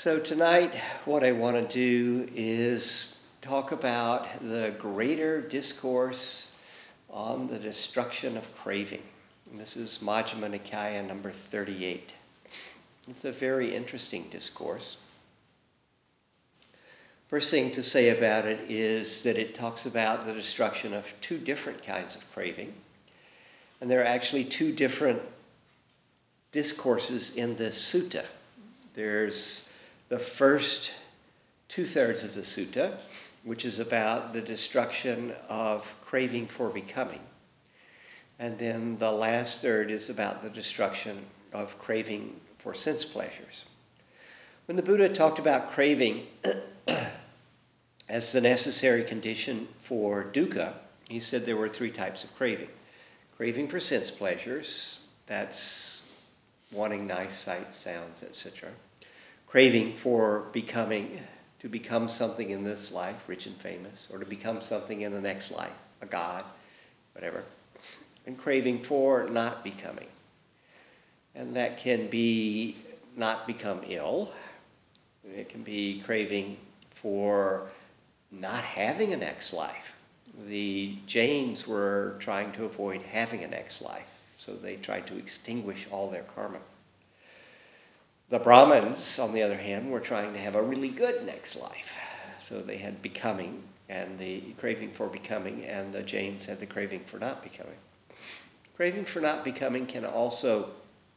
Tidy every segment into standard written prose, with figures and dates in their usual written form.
So tonight, what I want to do is talk about the greater discourse on the destruction of craving. And this is Majjhima Nikaya number 38. It's a very interesting discourse. First thing to say about it is that it talks about the destruction of two different kinds of craving. And there are actually two different discourses in this sutta. There's the first two-thirds of the sutta, which is about the destruction of craving for becoming. And then the last third is about the destruction of craving for sense pleasures. When the Buddha talked about craving as the necessary condition for dukkha, he said there were three types of craving. Craving for sense pleasures, that's wanting nice sights, sounds, etc. Craving for becoming, to become something in this life, rich and famous, or to become something in the next life, a god, whatever. And craving for not becoming. And that can be not become ill. It can be craving for not having a next life. The Jains were trying to avoid having a next life, so they tried to extinguish all their karma. The Brahmins, on the other hand, were trying to have a really good next life. So they had becoming and the craving for becoming, and the Jains had the craving for not becoming. Craving for not becoming can also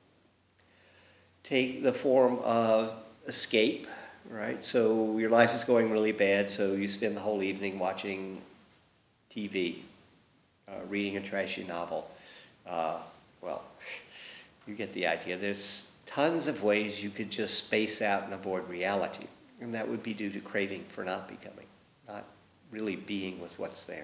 take the form of escape, right? So your life is going really bad, so you spend the whole evening watching TV, reading a trashy novel. Well, you get the idea. There's tons of ways you could just space out and avoid reality. And that would be due to craving for not becoming, not really being with what's there.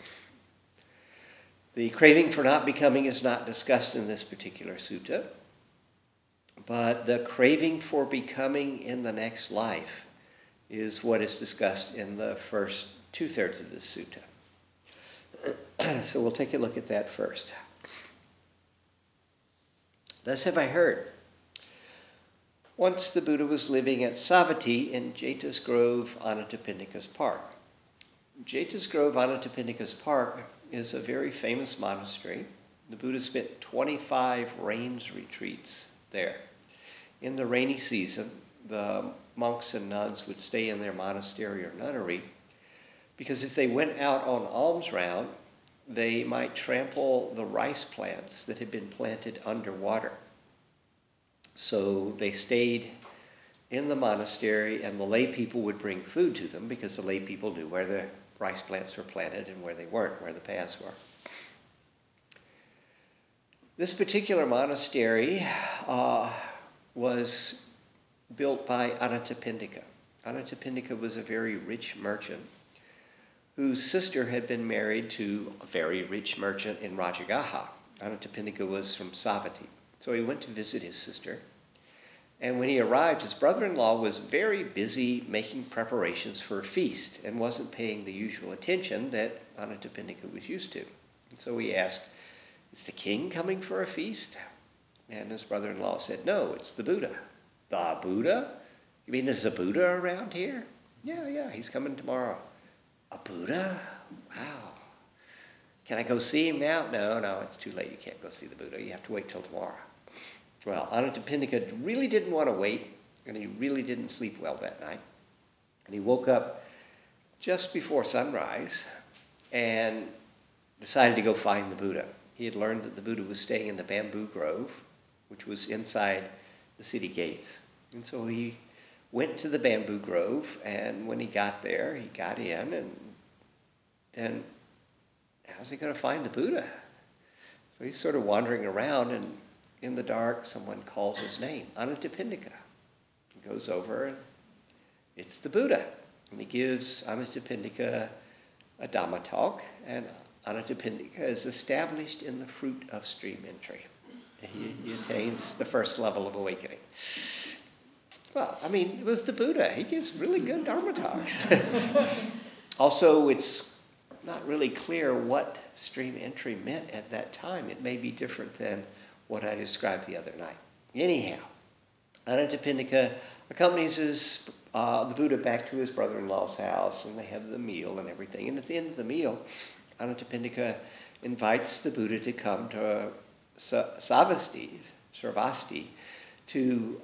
The craving for not becoming is not discussed in this particular sutta, but the craving for becoming in the next life is what is discussed in the first two-thirds of this sutta. So we'll take a look at that first. Thus have I heard. Once the Buddha was living at Savatthi in Jeta's Grove, Anathapindika's Park. Jeta's Grove, Anathapindika's Park is a very famous monastery. The Buddha spent 25 rains retreats there. In the rainy season, the monks and nuns would stay in their monastery or nunnery because if they went out on alms round, they might trample the rice plants that had been planted underwater. So they stayed in the monastery, and the lay people would bring food to them because the lay people knew where the rice plants were planted and where they weren't, where the paths were. This particular monastery was built by Anathapindika. Anathapindika was a very rich merchant whose sister had been married to a very rich merchant in Rajagaha. Anathapindika was from Savatthi. So he went to visit his sister. And when he arrived, his brother-in-law was very busy making preparations for a feast and wasn't paying the usual attention that Anathapindika was used to. And so he asked, "Is the king coming for a feast?" And his brother-in-law said, "No, it's the Buddha." "The Buddha? You mean there's a Buddha around here?" Yeah, he's coming tomorrow." "A Buddha? Wow. Can I go see him now?" No, it's too late. You can't go see the Buddha. You have to wait till tomorrow." Well, Anathapindika really didn't want to wait, and he really didn't sleep well that night. And he woke up just before sunrise and decided to go find the Buddha. He had learned that the Buddha was staying in the bamboo grove, which was inside the city gates. And so he went to the bamboo grove, and when he got there, he got in, and how's he going to find the Buddha? So he's sort of wandering around, and in the dark, someone calls his name, Anathapindika. He goes over, and it's the Buddha. And he gives Anathapindika a Dhamma talk, and Anathapindika is established in the fruit of stream entry. He attains the first level of awakening. Well, it was the Buddha. He gives really good Dharma talks. Also, it's not really clear what stream entry meant at that time. It may be different than what I described the other night. Anyhow, Anathapindika accompanies the Buddha back to his brother-in-law's house, and they have the meal and everything. And at the end of the meal, Anathapindika invites the Buddha to come to Sarvasti, to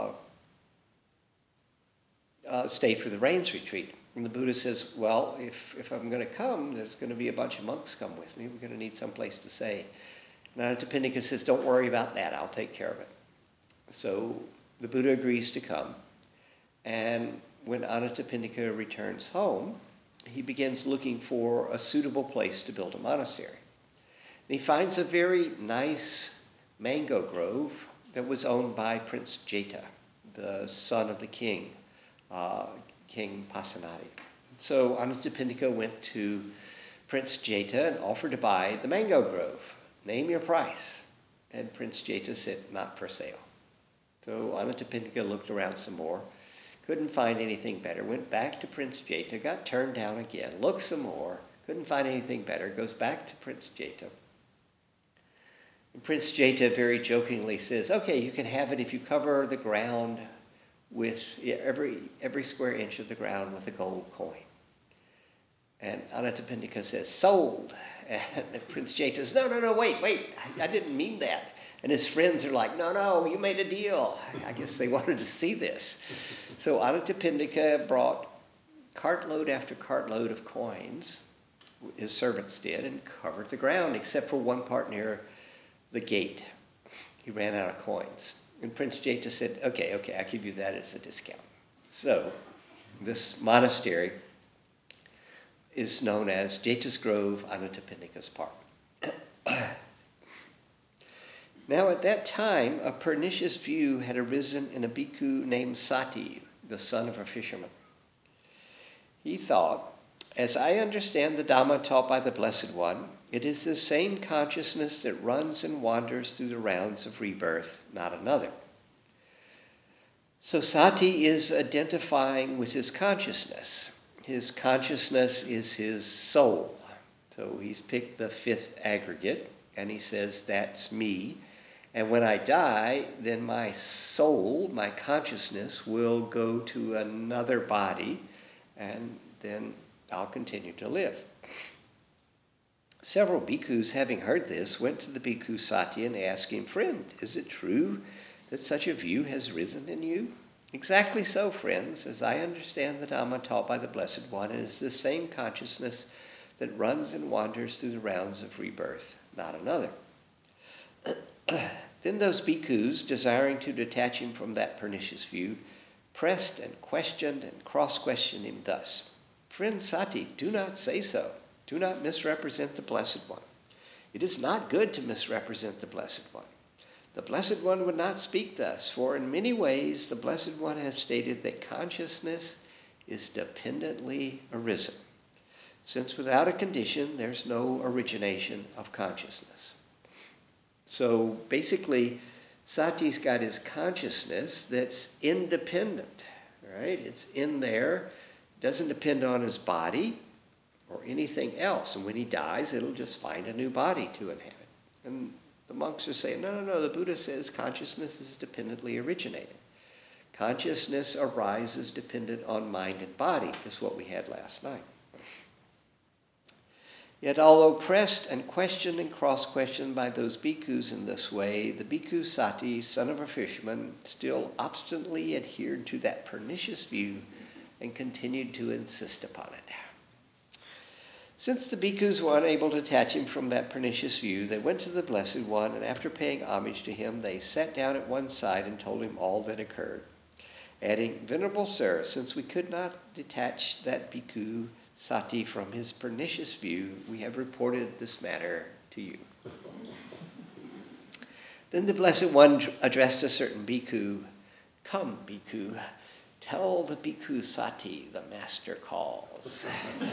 stay for the rains retreat. And the Buddha says, well, if I'm going to come, there's going to be a bunch of monks come with me. We're going to need some place to stay. And Anathapindika says, don't worry about that. I'll take care of it. So the Buddha agrees to come. And when Anathapindika returns home, he begins looking for a suitable place to build a monastery. And he finds a very nice mango grove that was owned by Prince Jeta, the son of the king, King Pasenadi. So Anathapindika went to Prince Jeta and offered to buy the mango grove. Name your price. And Prince Jeta said, not for sale. So Anathapindika looked around some more, couldn't find anything better, went back to Prince Jeta, got turned down again, looked some more, couldn't find anything better, goes back to Prince Jeta. And Prince Jeta very jokingly says, okay, you can have it if you cover the ground with every square inch of the ground with a gold coin. And Anathapindika says, sold. And Prince Jeta says, no, wait, I didn't mean that. And his friends are like, no, you made a deal. I guess they wanted to see this. So Anathapindika brought cartload after cartload of coins, his servants did, and covered the ground, except for one part near the gate. He ran out of coins. And Prince Jeta said, okay, I'll give you that as a discount. So this monastery is known as Jeta's Grove, Anathapindika's Park. Now at that time, a pernicious view had arisen in a bhikkhu named Sati, the son of a fisherman. He thought, as I understand the Dhamma taught by the Blessed One, it is the same consciousness that runs and wanders through the rounds of rebirth, not another. So Sati is identifying with his consciousness. His consciousness is his soul. So he's picked the fifth aggregate, and he says, that's me. And when I die, then my soul, my consciousness, will go to another body, and then I'll continue to live. Several bhikkhus, having heard this, went to the bhikkhu Sati and asked him, friend, is it true that such a view has risen in you? Exactly so, friends. As I understand the Dhamma taught by the Blessed One, it is the same consciousness that runs and wanders through the rounds of rebirth, not another. Then those bhikkhus, desiring to detach him from that pernicious view, pressed and questioned and cross-questioned him thus. Friend Sati, do not say so. Do not misrepresent the Blessed One. It is not good to misrepresent the Blessed One. The Blessed One would not speak thus, for in many ways the Blessed One has stated that consciousness is dependently arisen, since without a condition there's no origination of consciousness. So basically, Sati's got his consciousness that's independent, right? It's in there, doesn't depend on his body or anything else. And when he dies, it'll just find a new body to inhabit. And the monks are saying, no, the Buddha says consciousness is dependently originated. Consciousness arises dependent on mind and body, is what we had last night. Yet although pressed and questioned and cross-questioned by those bhikkhus in this way, the bhikkhu Sati, son of a fisherman, still obstinately adhered to that pernicious view and continued to insist upon it. Since the bhikkhus were unable to detach him from that pernicious view, they went to the Blessed One, and after paying homage to him, they sat down at one side and told him all that occurred, adding, Venerable Sir, since we could not detach that bhikkhu Sati from his pernicious view, we have reported this matter to you. Then the Blessed One addressed a certain bhikkhu, Come, bhikkhu, tell the bhikkhu Sati the master calls.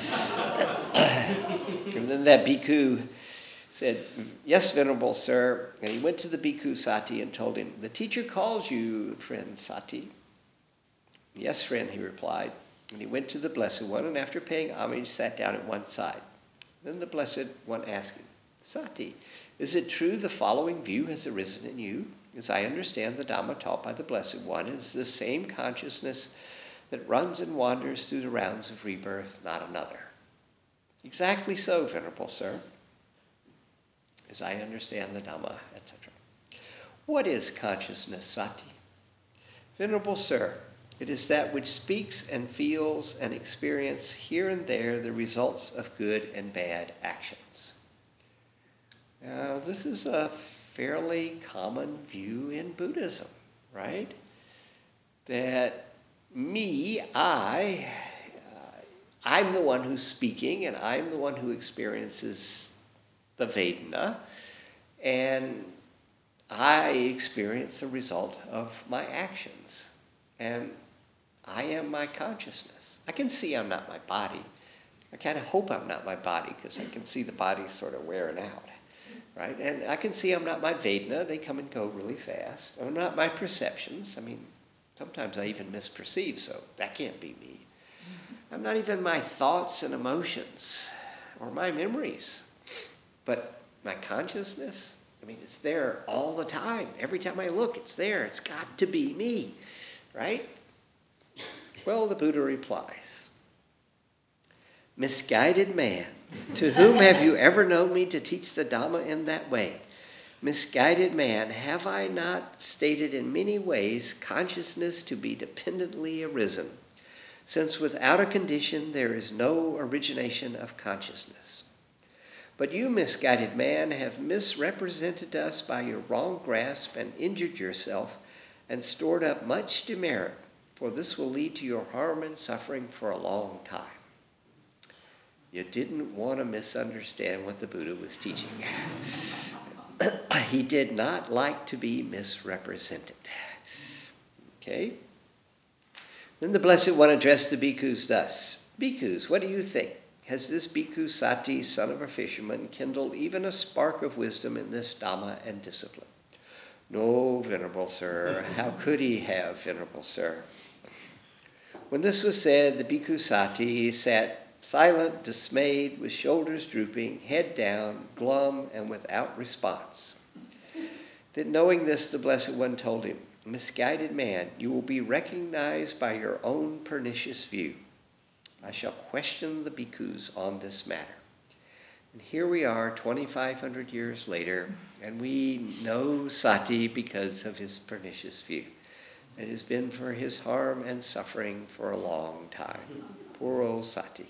And then that bhikkhu said, Yes, Venerable Sir. And he went to the bhikkhu Sati and told him, The teacher calls you, friend Sati. Yes, friend, he replied. And he went to the Blessed One, and after paying homage, sat down at one side. Then the Blessed One asked him, Sati, is it true the following view has arisen in you? as I understand the Dhamma taught by the Blessed One, is the same consciousness that runs and wanders through the rounds of rebirth, not another. Exactly so, Venerable Sir, as I understand the Dhamma, etc. What is consciousness, Sati? Venerable Sir, it is that which speaks and feels and experiences here and there the results of good and bad actions. Now, this is a fairly common view in Buddhism, right? That I'm the one who's speaking, and I'm the one who experiences the Vedana, and I experience the result of my actions. And I am my consciousness. I can see I'm not my body. I kind of hope I'm not my body because I can see the body sort of wearing out, right? And I can see I'm not my Vedana. They come and go really fast. I'm not my perceptions. I mean, sometimes I even misperceive, so that can't be me. I'm not even my thoughts and emotions or my memories. But my consciousness, I mean, it's there all the time. Every time I look, it's there. It's got to be me, right? Well, the Buddha replies, misguided man, to whom have you ever known me to teach the Dhamma in that way? Misguided man, have I not stated in many ways consciousness to be dependently arisen, since without a condition there is no origination of consciousness? But you, misguided man, have misrepresented us by your wrong grasp and injured yourself and stored up much demerit, for this will lead to your harm and suffering for a long time. You didn't want to misunderstand what the Buddha was teaching. He did not like to be misrepresented. Okay? Then the Blessed One addressed the bhikkhus thus, Bhikkhus, what do you think? Has this bhikkhu Sati, son of a fisherman, kindled even a spark of wisdom in this Dhamma and discipline? No, Venerable Sir. How could he have, Venerable Sir? When this was said, the bhikkhu Sati sat silent, dismayed, with shoulders drooping, head down, glum, and without response. Then knowing this, the Blessed One told him, misguided man, you will be recognized by your own pernicious view. I shall question the bhikkhus on this matter. And here we are 2,500 years later, and we know Sati because of his pernicious view. It has been for his harm and suffering for a long time. Poor old Sati.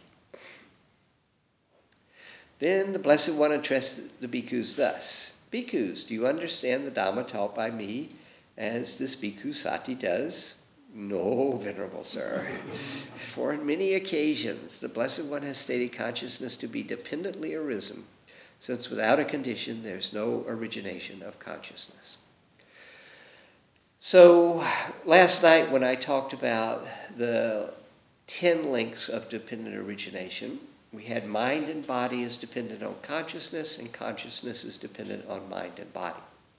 Then the Blessed One addressed the bhikkhus thus, Bhikkhus, do you understand the Dhamma taught by me as this bhikkhu Sati does? No, Venerable Sir. For in many occasions the Blessed One has stated consciousness to be dependently arisen, since without a condition there's no origination of consciousness. So last night when I talked about the 10 links of dependent origination, we had mind and body is dependent on consciousness, and consciousness is dependent on mind and body.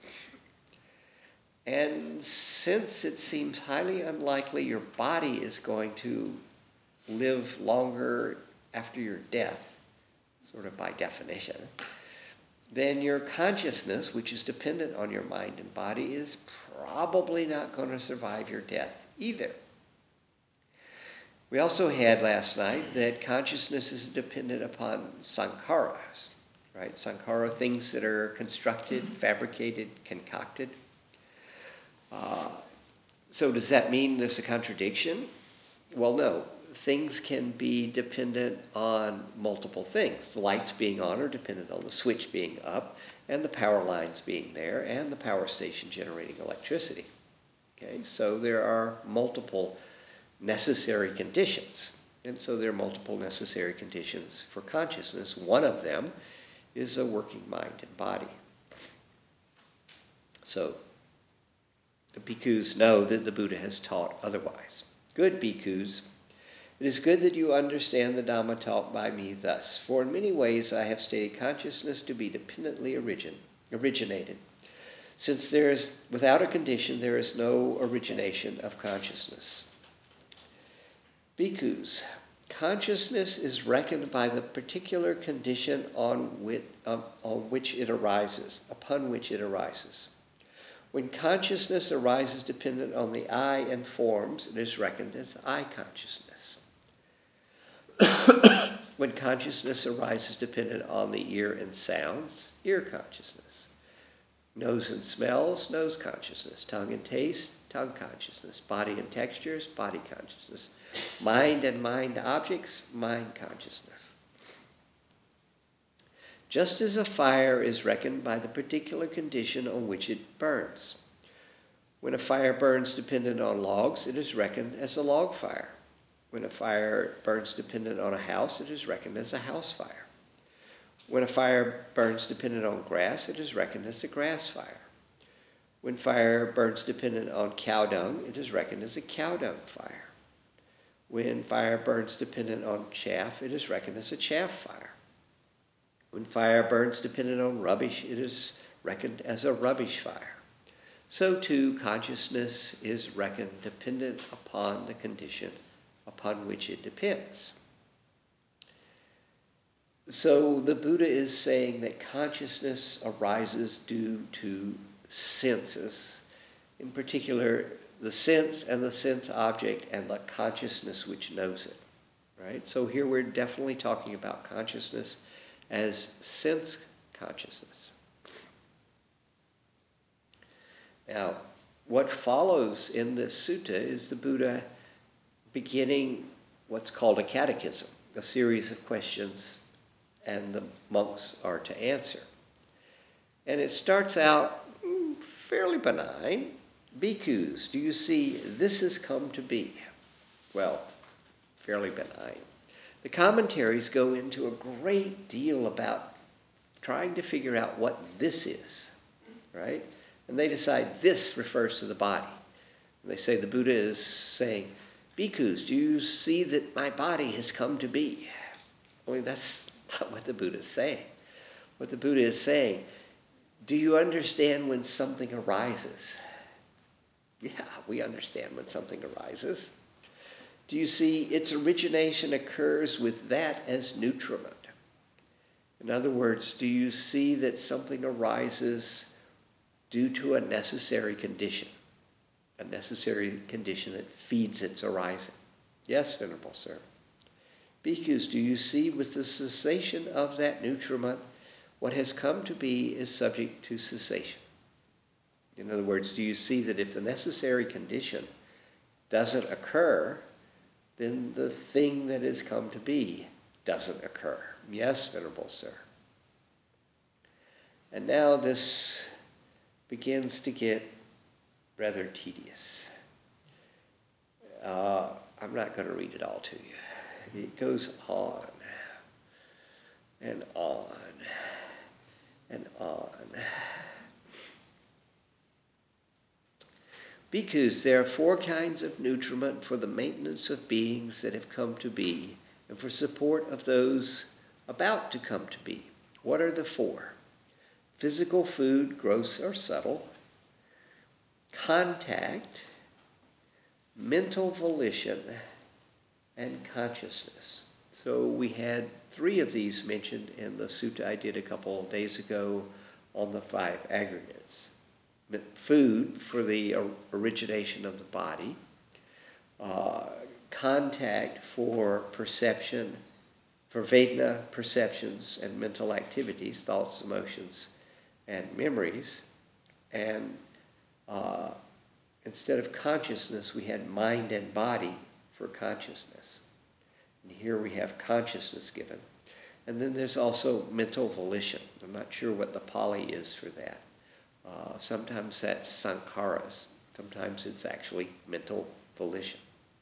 And since it seems highly unlikely your body is going to live longer after your death, sort of by definition, then your consciousness, which is dependent on your mind and body, is probably not going to survive your death either. We also had last night that consciousness is dependent upon sankharas, right? Sankhara, things that are constructed, fabricated, concocted. So does that mean there's a contradiction? Well, no. Things can be dependent on multiple things. The lights being on are dependent on the switch being up, and the power lines being there, and the power station generating electricity. Okay, so there are multiple necessary conditions. And so there are multiple necessary conditions for consciousness. One of them is a working mind and body. So the bhikkhus know that the Buddha has taught otherwise. Good bhikkhus, it is good that you understand the Dhamma taught by me thus. For in many ways I have stated consciousness to be dependently originated. Since there is, without a condition, there is no origination of consciousness. Bhikkhus, consciousness is reckoned by the particular condition upon which it arises. When consciousness arises dependent on the eye and forms, it is reckoned as eye consciousness. When consciousness arises dependent on the ear and sounds, ear consciousness. Nose and smells, nose consciousness. Tongue and taste, tongue consciousness. Body and textures, body consciousness. Mind and mind objects, mind consciousness. Just as a fire is reckoned by the particular condition on which it burns. When a fire burns dependent on logs, it is reckoned as a log fire. When a fire burns dependent on a house, it is reckoned as a house fire. When a fire burns dependent on grass, it is reckoned as a grass fire. When fire burns dependent on cow dung, it is reckoned as a cow dung fire. When fire burns dependent on chaff, it is reckoned as a chaff fire. When fire burns dependent on rubbish, it is reckoned as a rubbish fire. So too, consciousness is reckoned dependent upon the condition upon which it depends. So the Buddha is saying that consciousness arises due to senses, in particular the sense and the sense object and the consciousness which knows it. Right? So here we're definitely talking about consciousness as sense consciousness. Now, what follows in this sutta is the Buddha beginning what's called a catechism, a series of questions, and the monks are to answer. And it starts out fairly benign. Bhikkhus, do you see this has come to be? Well, fairly benign. The commentaries go into a great deal about trying to figure out what this is, right? And they decide this refers to the body. And they say the Buddha is saying, Bhikkhus, do you see that my body has come to be? Well, that's not what the Buddha is saying. What the Buddha is saying, do you understand when something arises? Yeah, we understand when something arises. Do you see its origination occurs with that as nutriment? In other words, do you see that something arises due to a necessary condition that feeds its arising? Yes, Venerable Sir. Bhikkhus, do you see with the cessation of that nutriment, what has come to be is subject to cessation? In other words, do you see that if the necessary condition doesn't occur, then the thing that has come to be doesn't occur? Yes, Venerable Sir. And now this begins to get rather tedious. I'm not going to read it all to you. It goes on and on and on. Bhikkhus, there are 4 kinds of nutriment for the maintenance of beings that have come to be and for support of those about to come to be. What are the 4? Physical food, gross or subtle, contact, mental volition, and consciousness. So we had 3 of these mentioned in the sutta I did a couple of days ago on the 5 aggregates. Food for the origination of the body, contact for perception, for Vedana perceptions and mental activities, thoughts, emotions, and memories. And instead of consciousness, we had mind and body for consciousness. And here we have consciousness given. And then there's also mental volition. I'm not sure what the Pali is for that. Sometimes that's sankharas. Sometimes it's actually mental volition.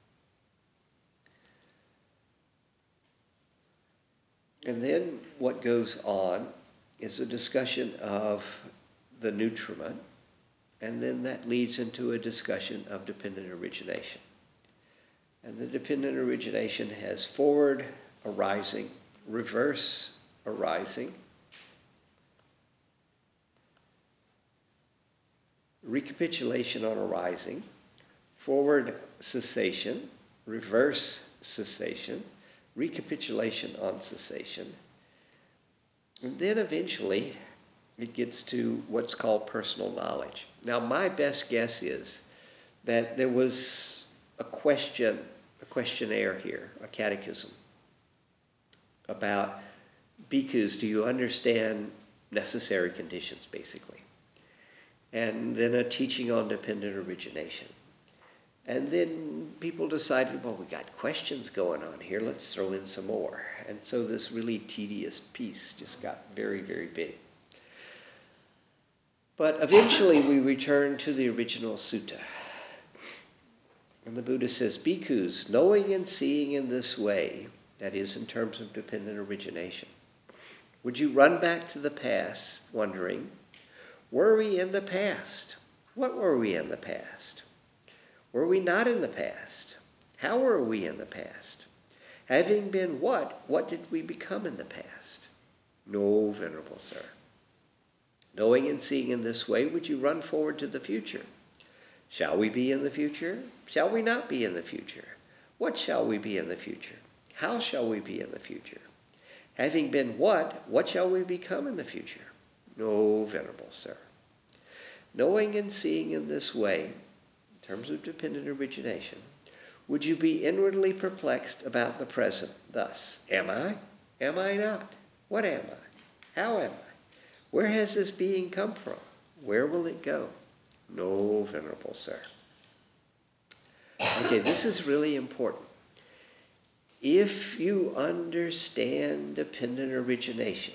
And then what goes on is a discussion of the nutriment, and then that leads into a discussion of dependent origination. And the dependent origination has forward arising, reverse arising, recapitulation on arising, forward cessation, reverse cessation, recapitulation on cessation, and then eventually It gets to what's called personal knowledge. Now, my best guess is that there was a questionnaire here, a catechism, about bhikkhus, do you understand necessary conditions, basically? And then a teaching on dependent origination. And then people decided, well, we got questions going on here, let's throw in some more. And so this really tedious piece just got very, very big. But eventually we return to the original sutta. And the Buddha says, bhikkhus, knowing and seeing in this way, that is in terms of dependent origination, would you run back to the past wondering, were we in the past? What were we in the past? Were we not in the past? How were we in the past? Having been what did we become in the past? No, Venerable Sir. Knowing and seeing in this way, would you run forward to the future? Shall we be in the future? Shall we not be in the future? What shall we be in the future? How shall we be in the future? Having been what shall we become in the future? No, Venerable Sir. Knowing and seeing in this way, in terms of dependent origination, would you be inwardly perplexed about the present? Thus, am I? Am I not? What am I? How am I? Where has this being come from? Where will it go? No, Venerable Sir. Okay, this is really important. If you understand dependent origination,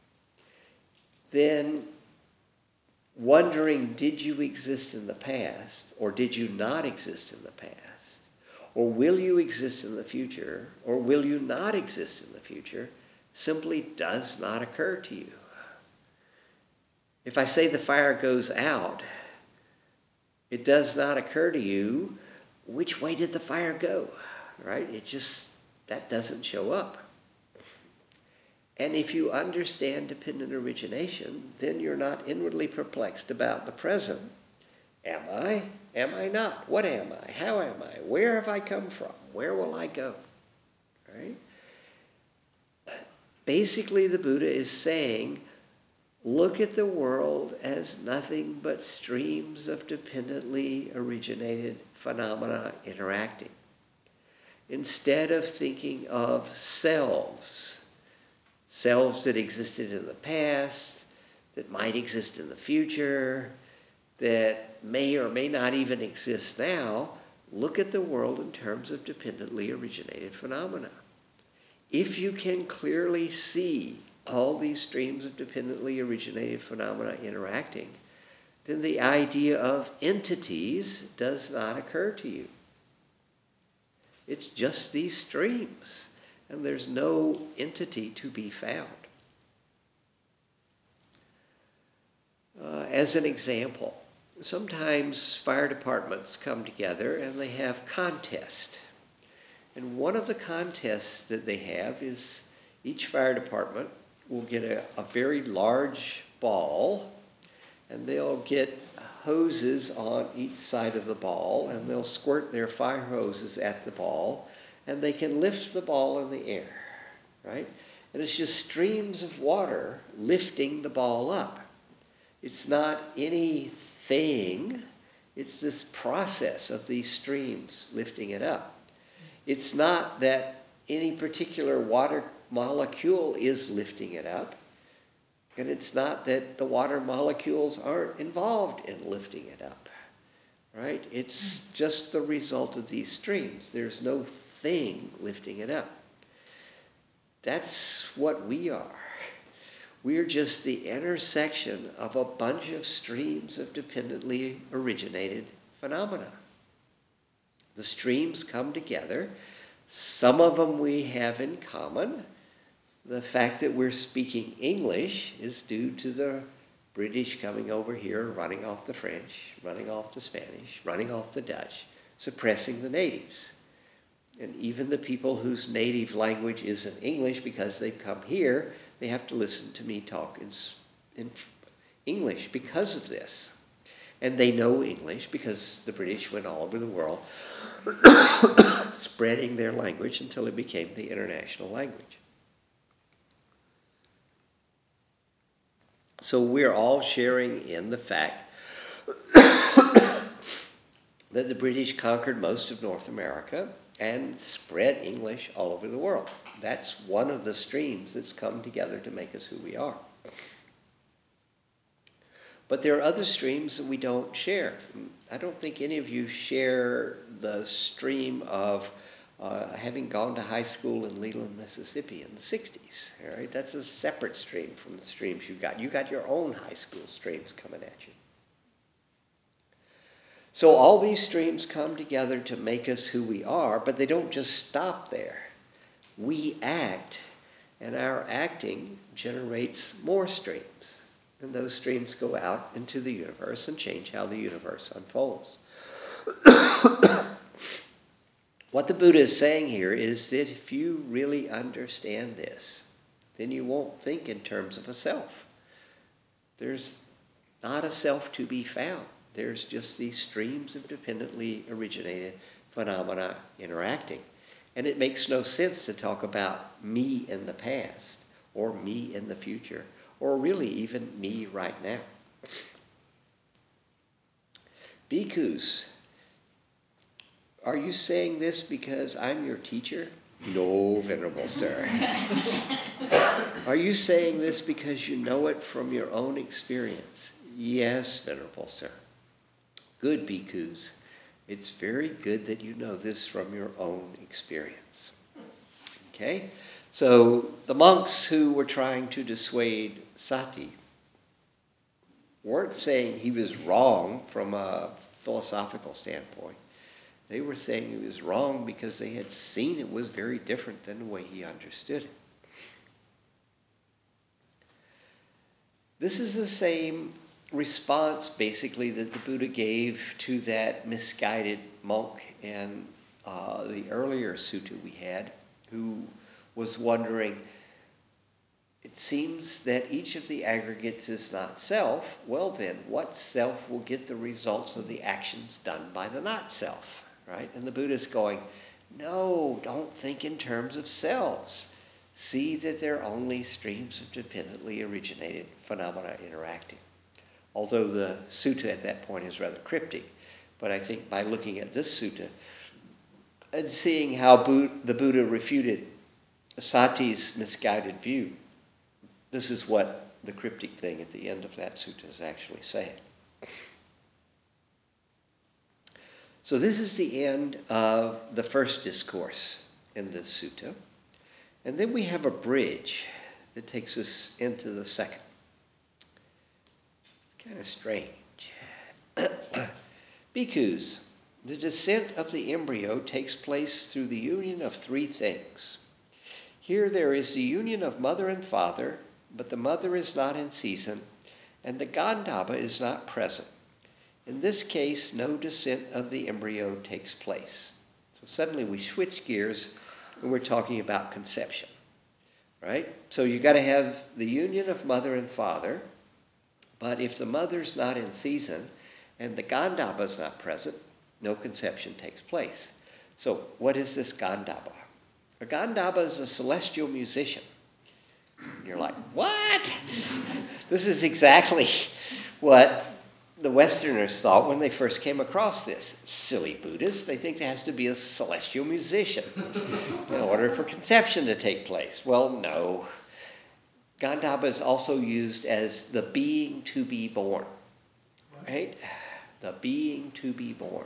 then wondering, did you exist in the past, or did you not exist in the past, or will you exist in the future, or will you not exist in the future, simply does not occur to you. If I say the fire goes out, it does not occur to you, which way did the fire go, right? That doesn't show up. And if you understand dependent origination, then you're not inwardly perplexed about the present. Am I? Am I not? What am I? How am I? Where have I come from? Where will I go? Right? Basically, the Buddha is saying, look at the world as nothing but streams of dependently originated phenomena interacting. Instead of thinking of selves that existed in the past, that might exist in the future, that may or may not even exist now, look at the world in terms of dependently originated phenomena. If you can clearly see all these streams of dependently originated phenomena interacting, then the idea of entities does not occur to you. It's just these streams, and there's no entity to be found. As an example, sometimes fire departments come together and they have contests. And one of the contests that they have is each fire department will get a very large ball, and they'll get hoses on each side of the ball, and they'll squirt their fire hoses at the ball, and they can lift the ball in the air, right? And it's just streams of water lifting the ball up. It's not anything. It's this process of these streams lifting it up. It's not that any particular water molecule is lifting it up. And it's not that the water molecules aren't involved in lifting it up, right? It's just the result of these streams. There's no thing lifting it up. That's what we are. We're just the intersection of a bunch of streams of dependently originated phenomena. The streams come together. Some of them we have in common. The fact that we're speaking English is due to the British coming over here, running off the French, running off the Spanish, running off the Dutch, suppressing the natives. And even the people whose native language isn't English, because they've come here, they have to listen to me talk in English because of this. And they know English because the British went all over the world spreading their language until it became the international language. So we're all sharing in the fact that the British conquered most of North America and spread English all over the world. That's one of the streams that's come together to make us who we are. But there are other streams that we don't share. I don't think any of you share the stream of having gone to high school in Leland, Mississippi in the 60s. All right? That's a separate stream from the streams you got. You got your own high school streams coming at you. So all these streams come together to make us who we are, but they don't just stop there. We act, and our acting generates more streams. And those streams go out into the universe and change how the universe unfolds. What the Buddha is saying here is that if you really understand this, then you won't think in terms of a self. There's not a self to be found. There's just these streams of dependently originated phenomena interacting. And it makes no sense to talk about me in the past or me in the future or really even me right now. Bhikkhus, are you saying this because I'm your teacher? No, Venerable Sir. Are you saying this because you know it from your own experience? Yes, Venerable Sir. Good, Bhikkhus. It's very good that you know this from your own experience. Okay? So the monks who were trying to dissuade Sati weren't saying he was wrong from a philosophical standpoint. They were saying he was wrong because they had seen it was very different than the way he understood it. This is the same response, basically, that the Buddha gave to that misguided monk in the earlier sutta we had, who was wondering, it seems that each of the aggregates is not self. Well then, what self will get the results of the actions done by the not self? Right? And the Buddha's going, no, don't think in terms of selves. See that they're only streams of dependently originated phenomena interacting. Although the sutta at that point is rather cryptic. But I think by looking at this sutta and seeing how the Buddha refuted Sati's misguided view, this is what the cryptic thing at the end of that sutta is actually saying. So this is the end of the first discourse in this sutta. And then we have a bridge that takes us into the second. It's kind of strange. Bhikkhus, the descent of the embryo takes place through the union of three things. Here there is the union of mother and father, but the mother is not in season, and the Gandhabba is not present. In this case, no descent of the embryo takes place. So suddenly we switch gears and we're talking about conception, right? So you've got to have the union of mother and father, but if the mother's not in season and the Gandhabba is not present, no conception takes place. So what is this Gandhabba? A Gandhabba is a celestial musician. You're like, what? This is exactly what the Westerners thought when they first came across this. Silly Buddhists, they think there has to be a celestial musician in order for conception to take place. Well, no. Gandhabba is also used as the being to be born. Right? The being to be born.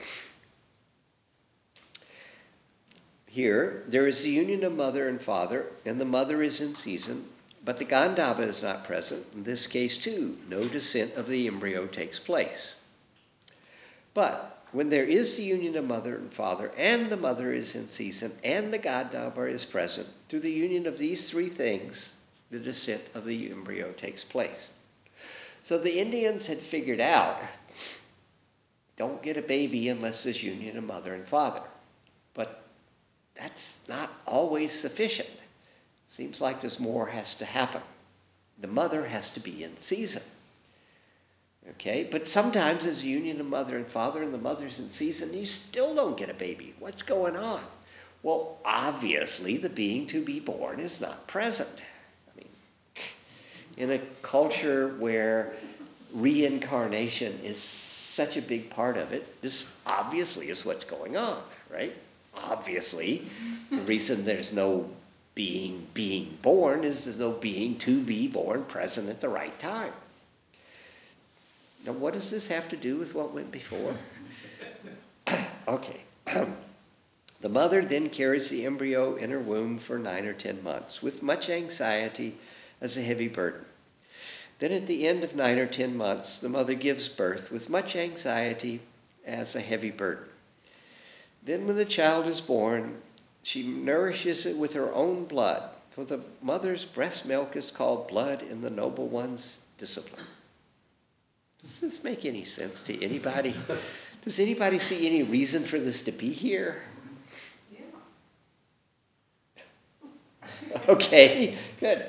Here, there is the union of mother and father, and the mother is in season, but the Gandhabba is not present. In this case, too, no descent of the embryo takes place. But when there is the union of mother and father, and the mother is in season, and the Gandhabba is present, through the union of these three things, the descent of the embryo takes place. So the Indians had figured out, don't get a baby unless there's union of mother and father. But that's not always sufficient. Seems like there's more has to happen. The mother has to be in season. Okay, but sometimes there's a union of mother and father and the mother's in season and you still don't get a baby. What's going on? Well, obviously the being to be born is not present. I mean, in a culture where reincarnation is such a big part of it, this obviously is what's going on, right? Obviously, the reason there's no being born is there's no being to be born present at the right time. Now, what does this have to do with what went before? Okay. The mother then carries the embryo in her womb for 9 or 10 months with much anxiety as a heavy burden. Then at the end of 9 or 10 months, the mother gives birth with much anxiety as a heavy burden. Then when the child is born, she nourishes it with her own blood, for the mother's breast milk is called blood in the noble one's discipline. Does this make any sense to anybody? Does anybody see any reason for this to be here? Okay, good.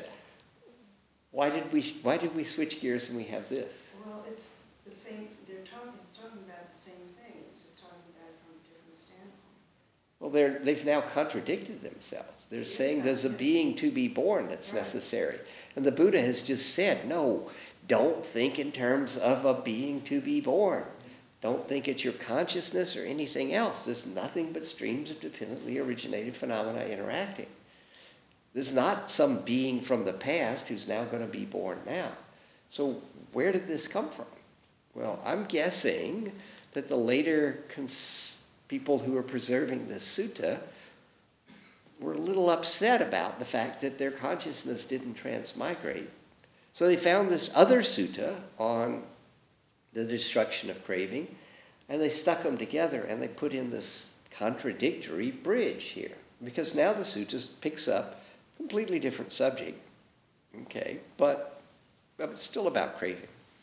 Why did we switch gears and we have this? Well, it's the same. It's talking about the same thing. It's just talking about it from a different standpoint. Well, they've now contradicted themselves. They're saying there's a being to be born that's necessary. And the Buddha has just said, no, don't think in terms of a being to be born. Don't think it's your consciousness or anything else. There's nothing but streams of dependently originated phenomena interacting. This is not some being from the past who's now going to be born now. So where did this come from? Well, I'm guessing that the later people who were preserving this sutta were a little upset about the fact that their consciousness didn't transmigrate. So they found this other sutta on the destruction of craving, and they stuck them together and they put in this contradictory bridge here. Because now the sutta picks up a completely different subject, okay, but it's still about craving.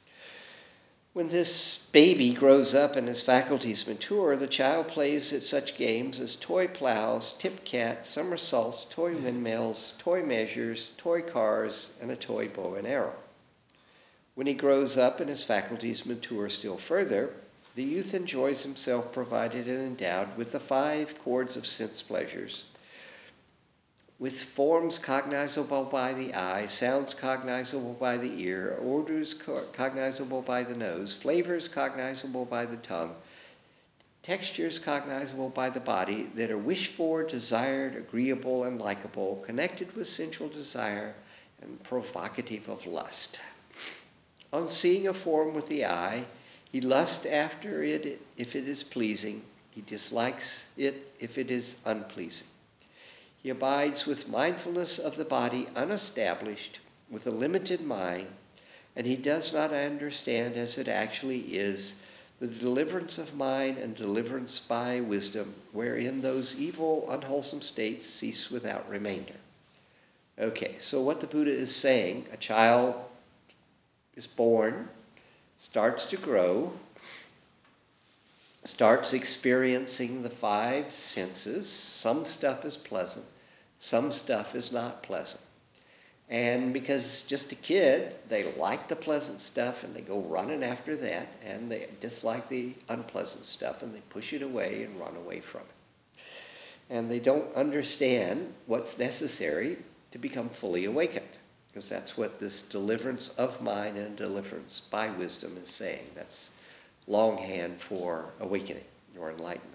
When this baby grows up and his faculties mature, the child plays at such games as toy plows, tip cat, somersaults, toy windmills, toy measures, toy cars, and a toy bow and arrow. When he grows up and his faculties mature still further, the youth enjoys himself provided and endowed with the 5 chords of sense pleasures, with forms cognizable by the eye, sounds cognizable by the ear, odors cognizable by the nose, flavors cognizable by the tongue, textures cognizable by the body that are wished for, desired, agreeable, and likable, connected with sensual desire, and provocative of lust. On seeing a form with the eye, he lusts after it if it is pleasing. He dislikes it if it is unpleasing. He abides with mindfulness of the body unestablished, with a limited mind, and he does not understand as it actually is the deliverance of mind and deliverance by wisdom, wherein those evil, unwholesome states cease without remainder. Okay, so what the Buddha is saying, a child is born, starts to grow, starts experiencing the 5 senses. Some stuff is pleasant, some stuff is not pleasant. And because just a kid, they like the pleasant stuff and they go running after that, and they dislike the unpleasant stuff and they push it away and run away from it. And they don't understand what's necessary to become fully awakened, because that's what this deliverance of mind and deliverance by wisdom is saying. That's longhand for awakening or enlightenment.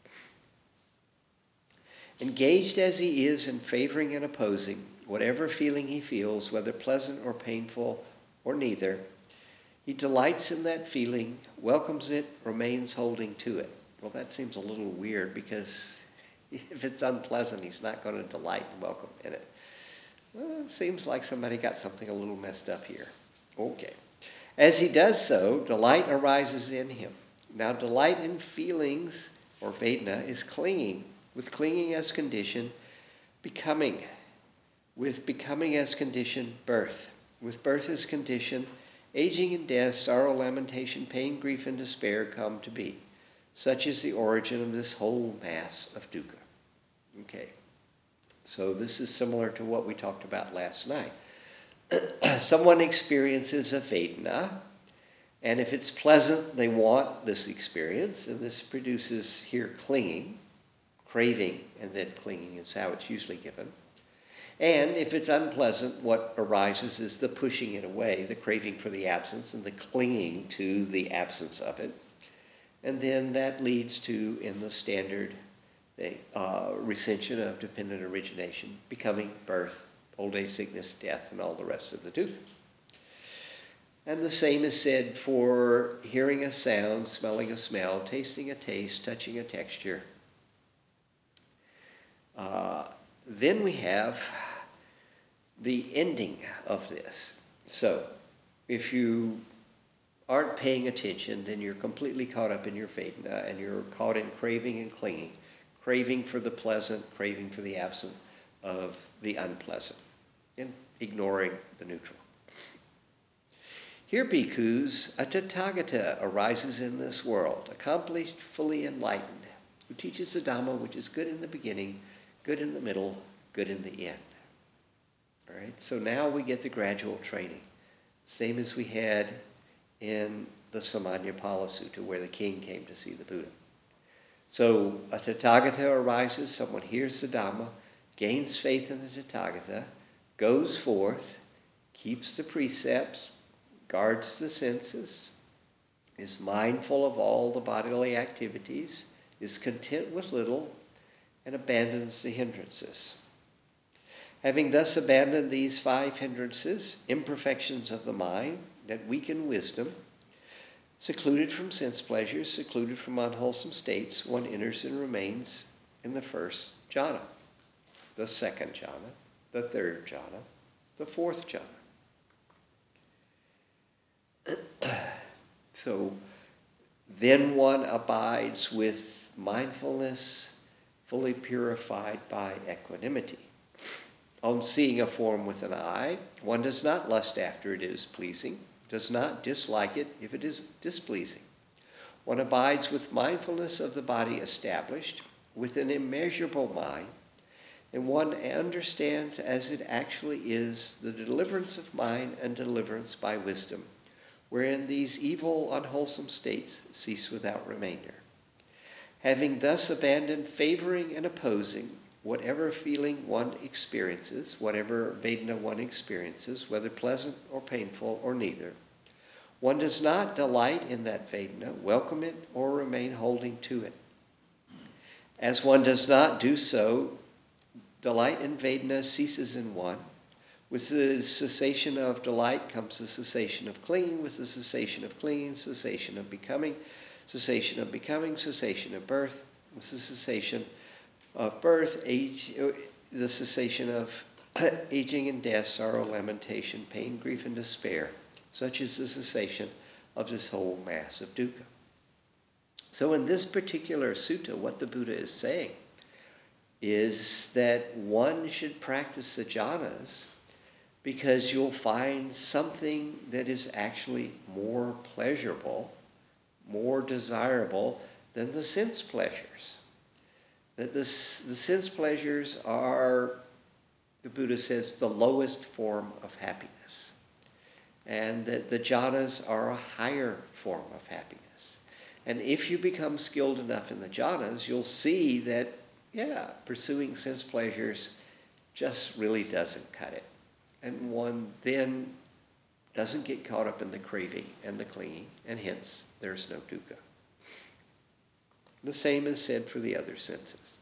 Engaged as he is in favoring and opposing, whatever feeling he feels, whether pleasant or painful or neither, he delights in that feeling, welcomes it, remains holding to it. Well, that seems a little weird, because if it's unpleasant, he's not going to delight and welcome in it. Well, it seems like somebody got something a little messed up here. Okay. As he does so, delight arises in him. Now, delight in feelings, or Vedana, is clinging. With clinging as condition, becoming. With becoming as condition, birth. With birth as condition, aging and death, sorrow, lamentation, pain, grief, and despair come to be. Such is the origin of this whole mass of dukkha. Okay. So this is similar to what we talked about last night. Someone experiences a Vedana, and if it's pleasant, they want this experience, and this produces here clinging, craving, and then clinging is how it's usually given. And if it's unpleasant, what arises is the pushing it away, the craving for the absence, and the clinging to the absence of it. And then that leads to, in the standard recension of dependent origination, becoming, birth, old age, sickness, death, and all the rest of the dukkha. And the same is said for hearing a sound, smelling a smell, tasting a taste, touching a texture. Then we have the ending of this. So, if you aren't paying attention, then you're completely caught up in your Vedana, and you're caught in craving and clinging. Craving for the pleasant, craving for the absent of the unpleasant, and ignoring the neutral. Here, bhikkhus, a Tathagata arises in this world, accomplished, fully enlightened, who teaches the Dhamma which is good in the beginning, good in the middle, good in the end. All right, so now we get the gradual training, same as we had in the Samanyapala Sutta, where the king came to see the Buddha. So a Tathagata arises, someone hears the Dhamma, gains faith in the Tathagata, goes forth, keeps the precepts, guards the senses, is mindful of all the bodily activities, is content with little, and abandons the hindrances. Having thus abandoned these 5 hindrances, imperfections of the mind that weaken wisdom, secluded from sense pleasures, secluded from unwholesome states, one enters and remains in the first jhana, the second jhana, the third jhana, the fourth jhana. So then one abides with mindfulness, fully purified by equanimity. On seeing a form with an eye, one does not lust after it is pleasing, does not dislike it if it is displeasing. One abides with mindfulness of the body established, with an immeasurable mind, and one understands as it actually is the deliverance of mind and deliverance by wisdom, wherein these evil, unwholesome states cease without remainder. Having thus abandoned favoring and opposing, whatever feeling one experiences, whatever Vedana one experiences, whether pleasant or painful or neither, one does not delight in that Vedana, welcome it, or remain holding to it. As one does not do so, delight in Vedana ceases in one. With the cessation of delight comes the cessation of clinging. With the cessation of clinging, cessation of becoming. Cessation of becoming, cessation of birth. With the cessation of birth, the cessation of aging and death, sorrow, lamentation, pain, grief, and despair. Such is the cessation of this whole mass of dukkha. So in this particular sutta, what the Buddha is saying is that one should practice the jhanas because you'll find something that is actually more pleasurable, more desirable than the sense pleasures. That the sense pleasures are, the Buddha says, the lowest form of happiness. And that the jhanas are a higher form of happiness. And if you become skilled enough in the jhanas, you'll see that, pursuing sense pleasures just really doesn't cut it. And one then doesn't get caught up in the craving and the clinging, and hence there's no dukkha. The same is said for the other senses.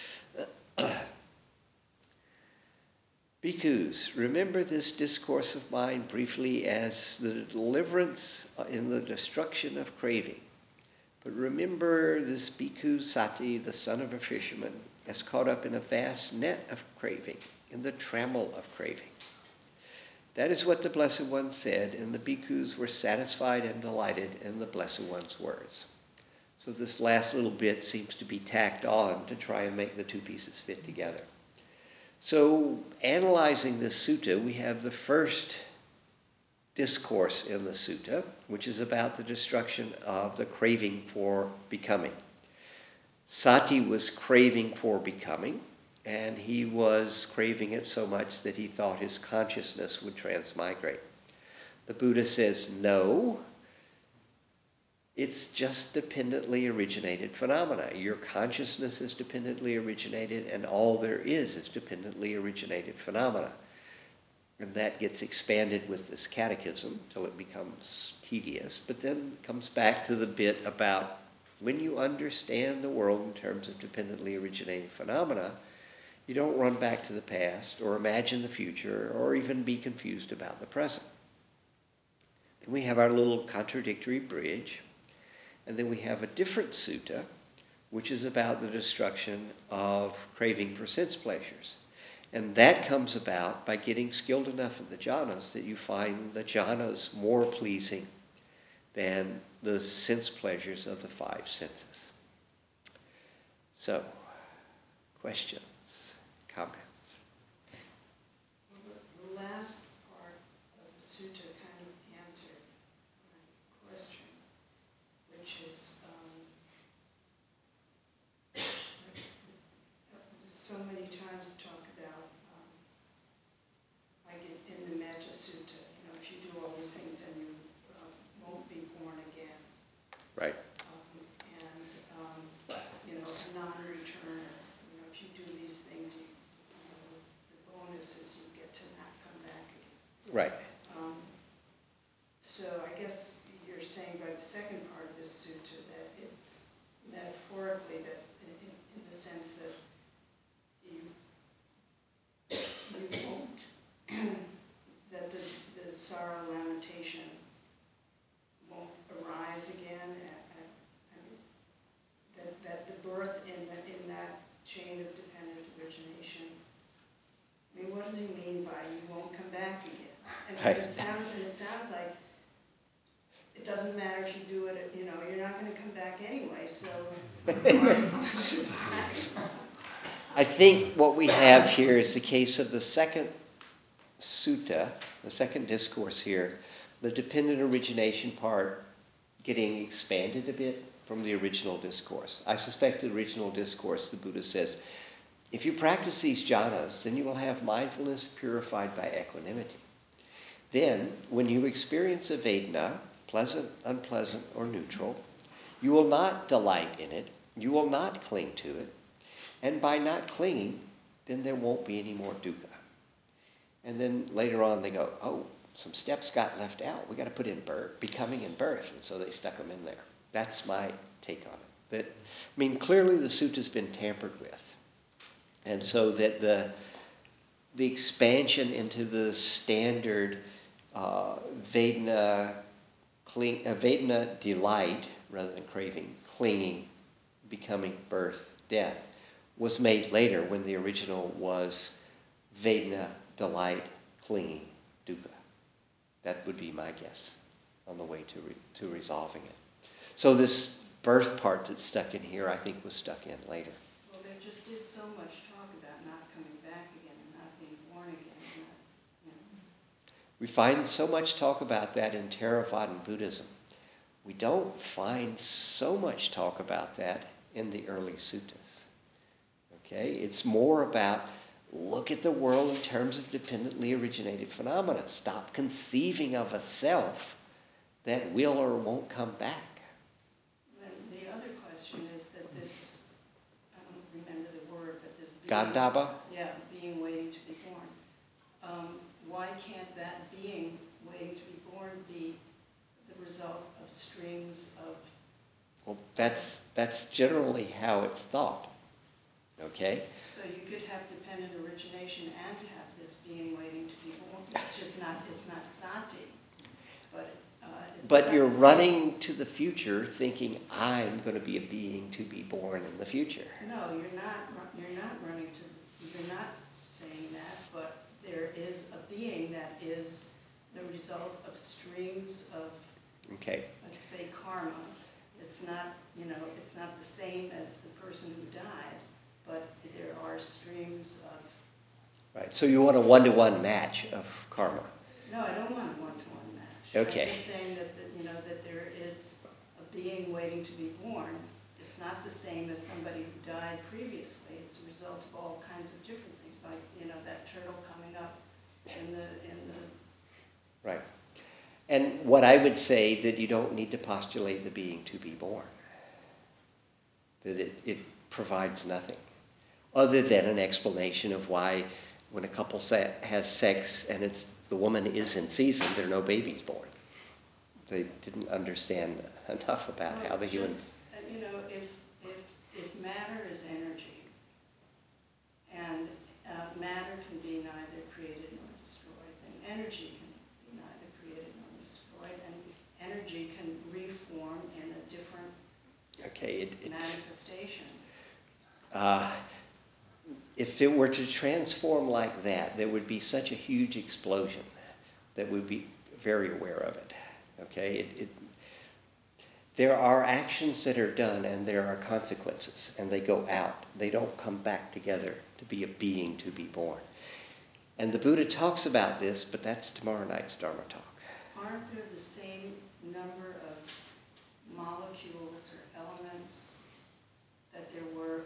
Bhikkhus, remember this discourse of mine briefly as the deliverance in the destruction of craving. But remember this bhikkhu Sati, the son of a fisherman, as caught up in a vast net of craving, in the trammel of craving. That is what the Blessed One said, and the bhikkhus were satisfied and delighted in the Blessed One's words. So this last little bit seems to be tacked on to try and make the two pieces fit together. So analyzing this sutta, we have the first discourse in the sutta, which is about the destruction of the craving for becoming. Sati was craving for becoming, and he was craving it so much that he thought his consciousness would transmigrate. The Buddha says, no. It's just dependently originated phenomena. Your consciousness is dependently originated, and all there is dependently originated phenomena. And that gets expanded with this catechism till it becomes tedious, but then comes back to the bit about when you understand the world in terms of dependently originating phenomena, you don't run back to the past or imagine the future or even be confused about the present. Then we have our little contradictory bridge, and then we have a different sutta, which is about the destruction of craving for sense pleasures. And that comes about by getting skilled enough in the jhanas that you find the jhanas more pleasing than the sense pleasures of the five senses. So, questions, comments? Well, the last part of the sutta kind of answered my question, which is so many times talk about, like in the Metta Sutta, if you do all these things and you won't be born again. Right. A non-returner. If you do these things, the bonus is you get to not come back again. Right. So I guess you're saying by the second part of this sutta that it's metaphorically that in the sense that you won't, that the sorrow, lamentation won't arise again, that the birth in that chain of dependent origination. I mean, what does he mean by you won't come back again? And it sounds like it doesn't matter if you do it, you're not going to come back anyway, so why should I? I think what we have here is the case of the second sutta, the second discourse here, the dependent origination part getting expanded a bit from the original discourse. I suspect the original discourse, the Buddha says, if you practice these jhanas, then you will have mindfulness purified by equanimity. Then, when you experience a Vedana, pleasant, unpleasant, or neutral, you will not delight in it, you will not cling to it, and by not clinging, then there won't be any more dukkha. And then later on they go, oh, some steps got left out. We got to put in birth, becoming and birth, and so they stuck them in there. That's my take on it. Clearly the sutta's been tampered with, and so that the expansion into the standard Vedana delight rather than craving, clinging, becoming, birth, death, was made later when the original was Vedana delight, clinging, dukkha. That would be my guess on the way to resolving it. So this birth part that's stuck in here, I think, was stuck in later. Well, there just is so much talk about not coming back again and not being born again. We find so much talk about that in Theravadan Buddhism. We don't find so much talk about that in the early suttas. Okay? It's more about look at the world in terms of dependently originated phenomena. Stop conceiving of a self that will or won't come back. And the other question is that this, I don't remember the word, but this being, Gandhava? Yeah, being waiting to be born. Why can't that being waiting to be born be the result of streams of... Well, that's generally how it's thought. Okay? So you could have dependent origination and have this being waiting to be born. It's not sati. But you're running to the future thinking, I'm going to be a being to be born in the future. No, you're not running to, you're not saying that, but there is a being that is the result of streams of, okay, let's say, karma. It's not, it's not the same as the person who died, but there are streams of... Right, so you want a one-to-one match of karma. No, I don't want a one-to-one match. Okay. I'm just saying that that there is a being waiting to be born. It's not the same as somebody who died previously. It's a result of all kinds of different things, like that turtle coming up in the. Right, And what I would say, that you don't need to postulate the being to be born. That it provides nothing other than an explanation of why when a couple has sex and the woman is in season, there are no babies born. They didn't understand enough about how the human... If matter is energy, and matter can be neither created nor destroyed, then energy can be neither created nor destroyed, and energy can reform in a different manifestation. If it were to transform like that, there would be such a huge explosion that we'd be very aware of it. Okay? There are actions that are done and there are consequences, and they go out. They don't come back together to be a being to be born. And the Buddha talks about this, but that's tomorrow night's Dharma talk. Aren't there the same number of molecules or elements that there were,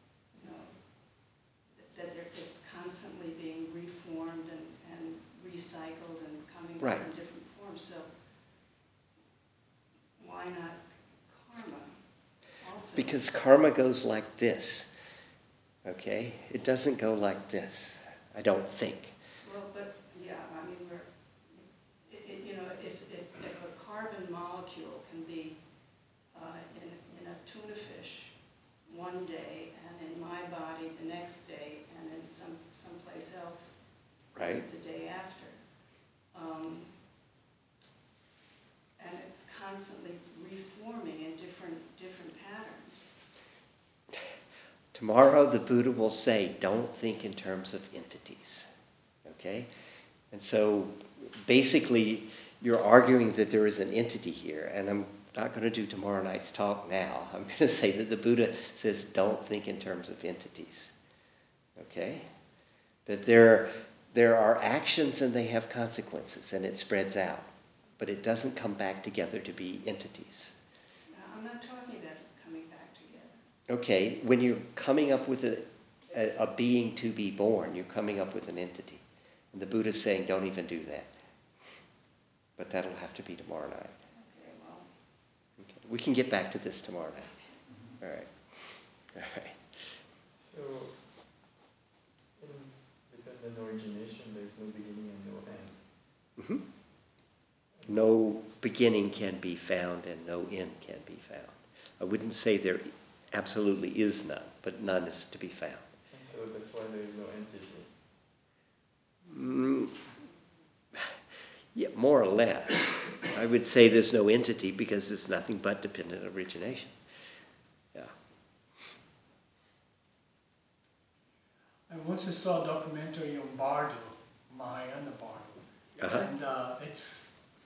it's constantly being reformed and recycled and coming right. in different forms? So why not karma also? Because karma goes like this, okay? It doesn't go like this, I don't think. Well, but yeah, I mean, if a carbon molecule can be in a tuna fish one day, and in my body the next day, and in someplace else right. the day after, and it's constantly reforming in different patterns. Tomorrow the Buddha will say, don't think in terms of entities. Okay? And so basically you're arguing that there is an entity here, and I'm not going to do tomorrow night's talk now. I'm going to say that the Buddha says, don't think in terms of entities. Okay? That there are actions and they have consequences, and it spreads out. But it doesn't come back together to be entities. No, I'm not talking about it coming back together. Okay, when you're coming up with a being to be born, you're coming up with an entity. And the Buddha's saying, don't even do that. But that'll have to be tomorrow night. Okay, well. Okay. We can get back to this tomorrow night. All right. All right. So, in dependent origination, there's no beginning and no end. Mm-hmm. No beginning can be found and no end can be found. I wouldn't say there absolutely is none, but none is to be found. And so that's why there is no entity. Yeah, more or less. I would say there's no entity because there's nothing but dependent origination. Yeah. I once saw a documentary on Bardo, Mahayana Bardo, and it's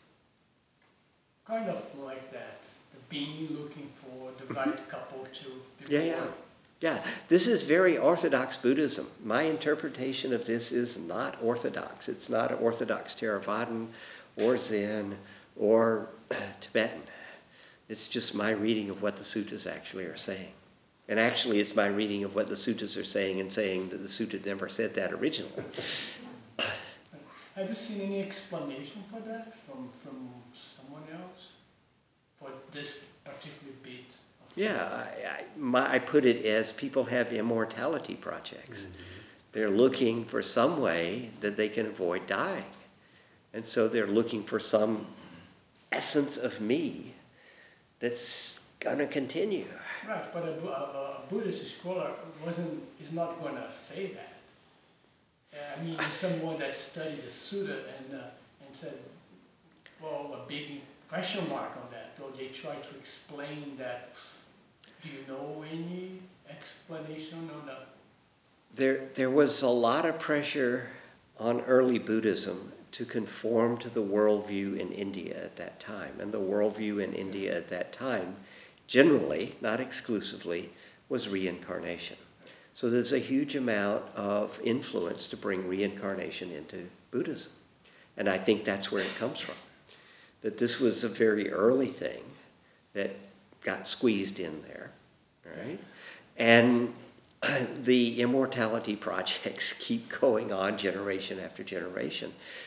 kind of like that. The being looking for the right couple to be born. Yeah, this is very orthodox Buddhism. My interpretation of this is not orthodox. It's not orthodox Theravadan or Zen or Tibetan. It's just my reading of what the suttas actually are saying. And actually it's my reading of what the suttas are saying and saying that the sutta never said that originally. Have you seen any explanation for that from someone else? For this particular bit? Yeah, I put it as people have immortality projects. Mm-hmm. They're looking for some way that they can avoid dying. And so they're looking for some essence of me that's going to continue. Right, but a Buddhist scholar is not going to say that. I mean, someone that studied the sutta and said, well, a big question mark on that, or they try to explain that. Do you know any explanation on that? There was a lot of pressure on early Buddhism to conform to the worldview in India at that time. And the worldview in India at that time, generally, not exclusively, was reincarnation. So there's a huge amount of influence to bring reincarnation into Buddhism. And I think that's where it comes from. That this was a very early thing that got squeezed in there, right? And the immortality projects keep going on generation after generation.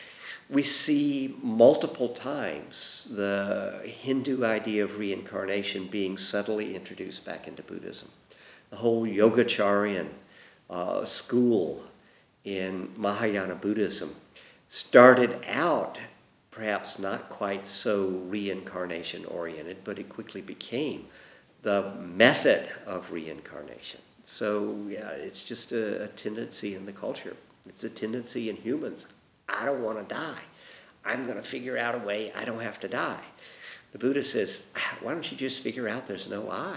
we see multiple times the Hindu idea of reincarnation being subtly introduced back into Buddhism. The whole Yogacaryan school in Mahayana Buddhism started out perhaps not quite so reincarnation oriented, but it quickly became the method of reincarnation. So yeah, it's just a tendency in the culture. It's a tendency in humans. I don't want to die. I'm going to figure out a way I don't have to die. The Buddha says, why don't you just figure out there's no I?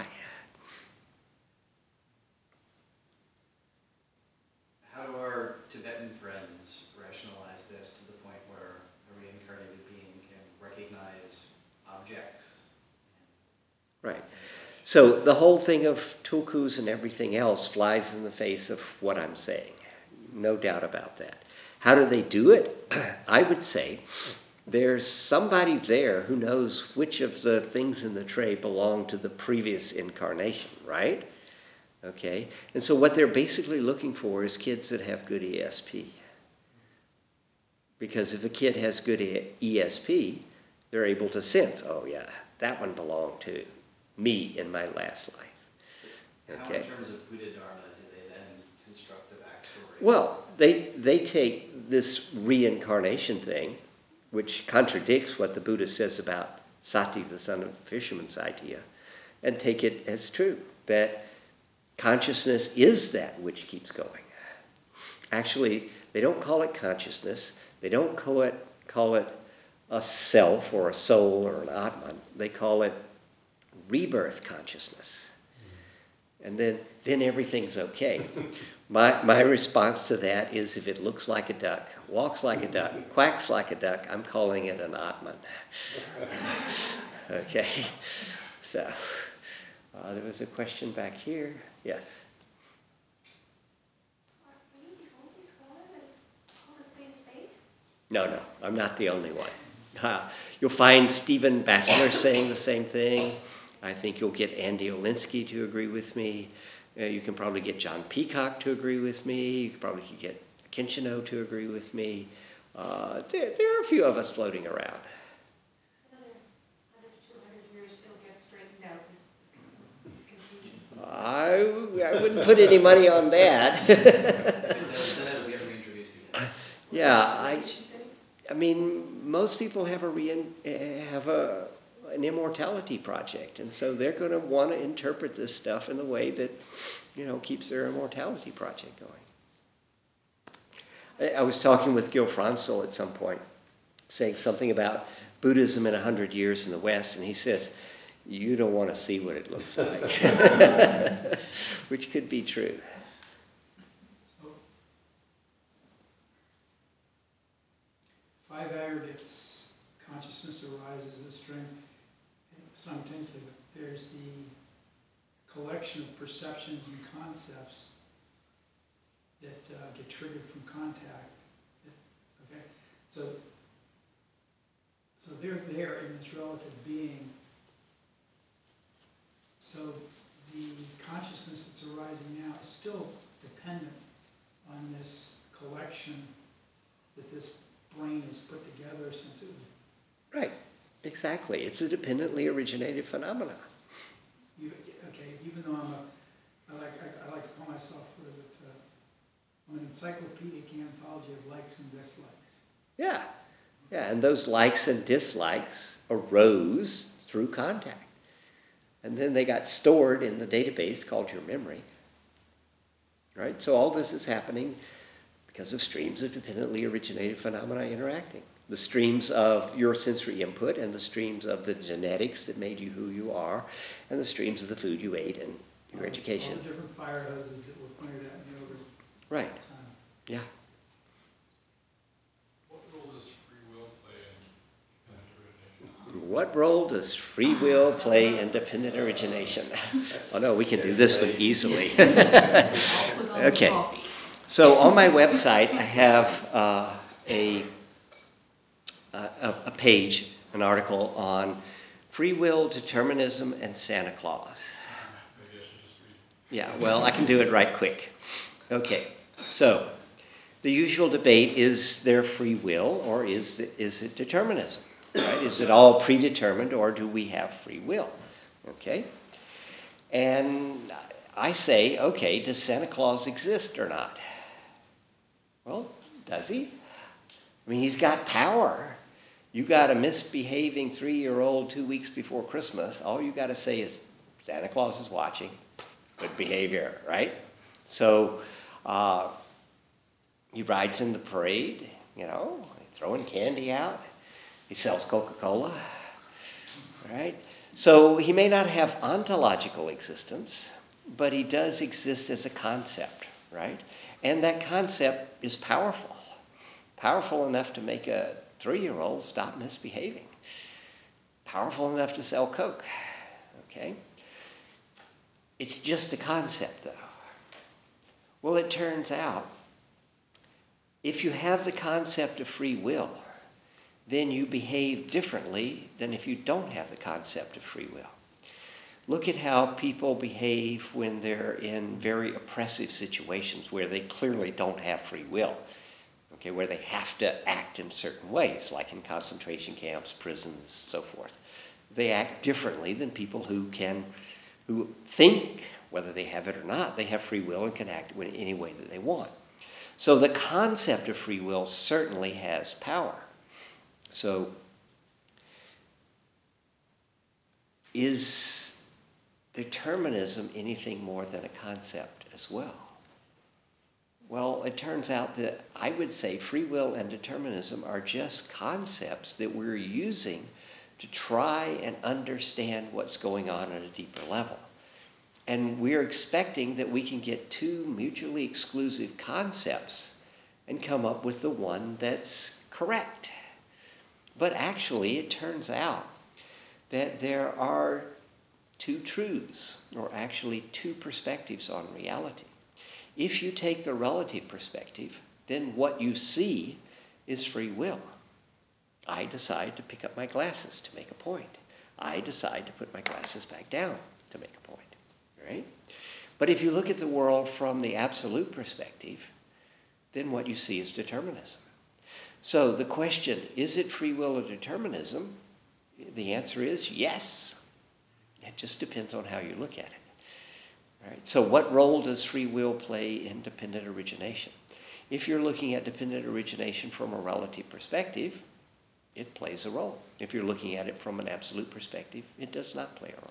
How do our Tibetan friends rationalize this to the point where a reincarnated being can recognize objects? Right. So the whole thing of tulkus and everything else flies in the face of what I'm saying. No doubt about that. How do they do it? I would say there's somebody there who knows which of the things in the tray belong to the previous incarnation, right? Okay. And so what they're basically looking for is kids that have good ESP. Because if a kid has good ESP, they're able to sense, oh yeah, that one belonged to me in my last life. Okay. How in terms of Buddha Dharma do they then construct a backstory? Well, they take this reincarnation thing, which contradicts what the Buddha says about Sati, the son of the fisherman's idea, and take it as true, that consciousness is that which keeps going. Actually, they don't call it consciousness. They don't call it a self or a soul or an Atman. They call it rebirth consciousness. And then everything's okay. My response to that is if it looks like a duck, walks like a duck, quacks like a duck, I'm calling it an Atman. Okay. So there was a question back here. Yes. Are you the only scholar that's called a spade a spade? No, I'm not the only one. You'll find Stephen Batchelor saying the same thing. I think you'll get Andy Olinsky to agree with me. You can probably get John Peacock to agree with me. You can probably get Kinshino to agree with me. There are a few of us floating around. Another 100 to 200 years, it'll get straightened out, this confusion. I wouldn't put any money on that. Then it'll get reintroduced again. Yeah, I mean, most people have an immortality project, and so they're going to want to interpret this stuff in the way that, keeps their immortality project going. I was talking with Gil Fronsel at some point, saying something about Buddhism in 100 years in the West, and he says, you don't want to see what it looks like, which could be true. So, 5 aggregates, consciousness arises, the strength. Simultaneously, there's the collection of perceptions and concepts that get triggered from contact. Okay, so they're there in this relative being. So the consciousness that's arising now is still dependent on this collection that this brain has put together since it was. Right. Exactly. It's a dependently originated phenomenon. Okay, even though I like to call myself, I'm an encyclopedic anthology of likes and dislikes. Yeah, and those likes and dislikes arose through contact. And then they got stored in the database called your memory. Right? So all this is happening because of streams of dependently originated phenomena interacting. The streams of your sensory input and the streams of the genetics that made you who you are and the streams of the food you ate and your education. All the different fire hoses that were pointed at me over right. time. Yeah. What role does free will play in dependent origination? What role does free will play in dependent origination? Oh no, we can do this one easily. Okay. So on my website I have a page, an article on free will, determinism, and Santa Claus. Maybe I should just read. Yeah, well, I can do it right quick. Okay, so the usual debate, is there free will or is it determinism? Right? Is it all predetermined or do we have free will? Okay? And I say, okay, does Santa Claus exist or not? Well, does he? I mean, he's got power. You got a misbehaving 3-year-old 2 weeks before Christmas, all you got to say is, Santa Claus is watching. Good behavior, right? So he rides in the parade, throwing candy out. He sells Coca-Cola, right? So he may not have ontological existence, but he does exist as a concept, right? And that concept is powerful. Powerful enough to make a 3-year-old stop misbehaving. Powerful enough to sell Coke, okay? It's just a concept, though. Well, it turns out, if you have the concept of free will, then you behave differently than if you don't have the concept of free will. Look at how people behave when they're in very oppressive situations where they clearly don't have free will, okay, where they have to act in certain ways, like in concentration camps, prisons, so forth. They act differently than people who think, whether they have it or not, they have free will and can act in any way that they want. So the concept of free will certainly has power. So is determinism anything more than a concept as well? Well, it turns out that I would say free will and determinism are just concepts that we're using to try and understand what's going on at a deeper level. And we're expecting that we can get two mutually exclusive concepts and come up with the one that's correct. But actually, it turns out that there are two truths, or actually two perspectives on reality. If you take the relative perspective, then what you see is free will. I decide to pick up my glasses to make a point. I decide to put my glasses back down to make a point. Right? But if you look at the world from the absolute perspective, then what you see is determinism. So the question, is it free will or determinism? The answer is yes. It just depends on how you look at it. Right? So what role does free will play in dependent origination? If you're looking at dependent origination from a relative perspective, it plays a role. If you're looking at it from an absolute perspective, it does not play a role.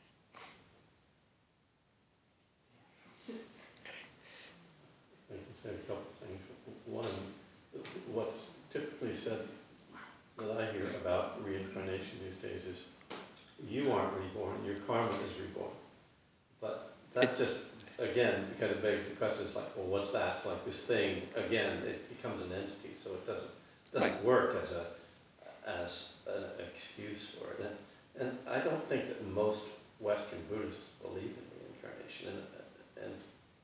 I can say a couple of things. One, what's typically said that I hear about reincarnation these days is, you aren't reborn, your karma is reborn. But that just, again, kind of begs the question. It's like, well, what's that? It's like this thing, again, it becomes an entity, so it doesn't work as an excuse for it. And I don't think that most Western Buddhists believe in reincarnation. And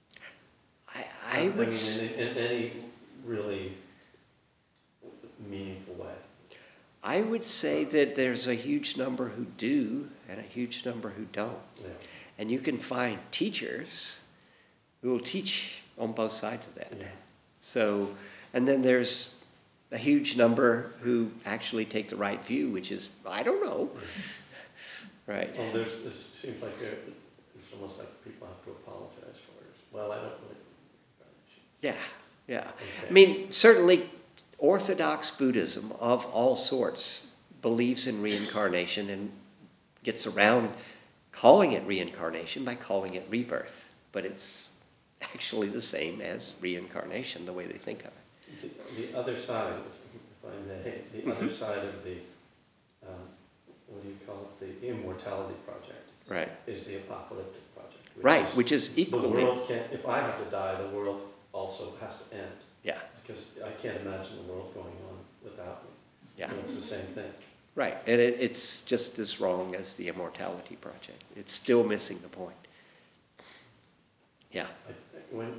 I would in any really meaningful way. I would say that there's a huge number who do and a huge number who don't. Yeah. And you can find teachers who will teach on both sides of that. Yeah. So, and then there's a huge number who actually take the right view, which is, I don't know. Yeah. Right. Well, this seems like it's almost like people have to apologize for it. Well, I don't believe in reincarnation. Yeah. Okay. I mean, certainly Orthodox Buddhism of all sorts believes in reincarnation and gets around calling it reincarnation by calling it rebirth. But it's actually the same as reincarnation, the way they think of it. The other side, if I may, the other side of the, what do you call it, the immortality project, right, is the apocalyptic project. Which is equally... The world can't, if I have to die, the world also has to end. Yeah. Because I can't imagine the world going on without me. Yeah. It's the same thing. Right, and it's just as wrong as the immortality project. It's still missing the point. Yeah. I think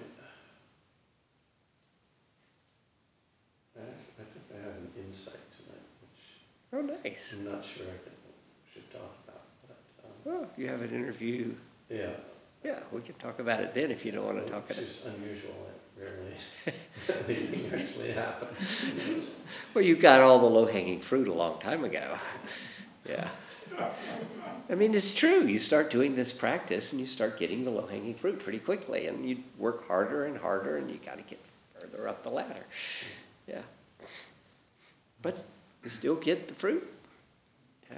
I have an insight tonight, which Oh, nice. I'm not sure I should talk about. But, Well, you have an interview. Yeah. Yeah, we can talk about it then if you don't want to talk about it. Which is unusual. It rarely actually happens. Well, you got all the low-hanging fruit a long time ago. Yeah. I mean, it's true. You start doing this practice and you start getting the low-hanging fruit pretty quickly. And you work harder and harder and you got to get further up the ladder. Yeah. But you still get the fruit. Yeah.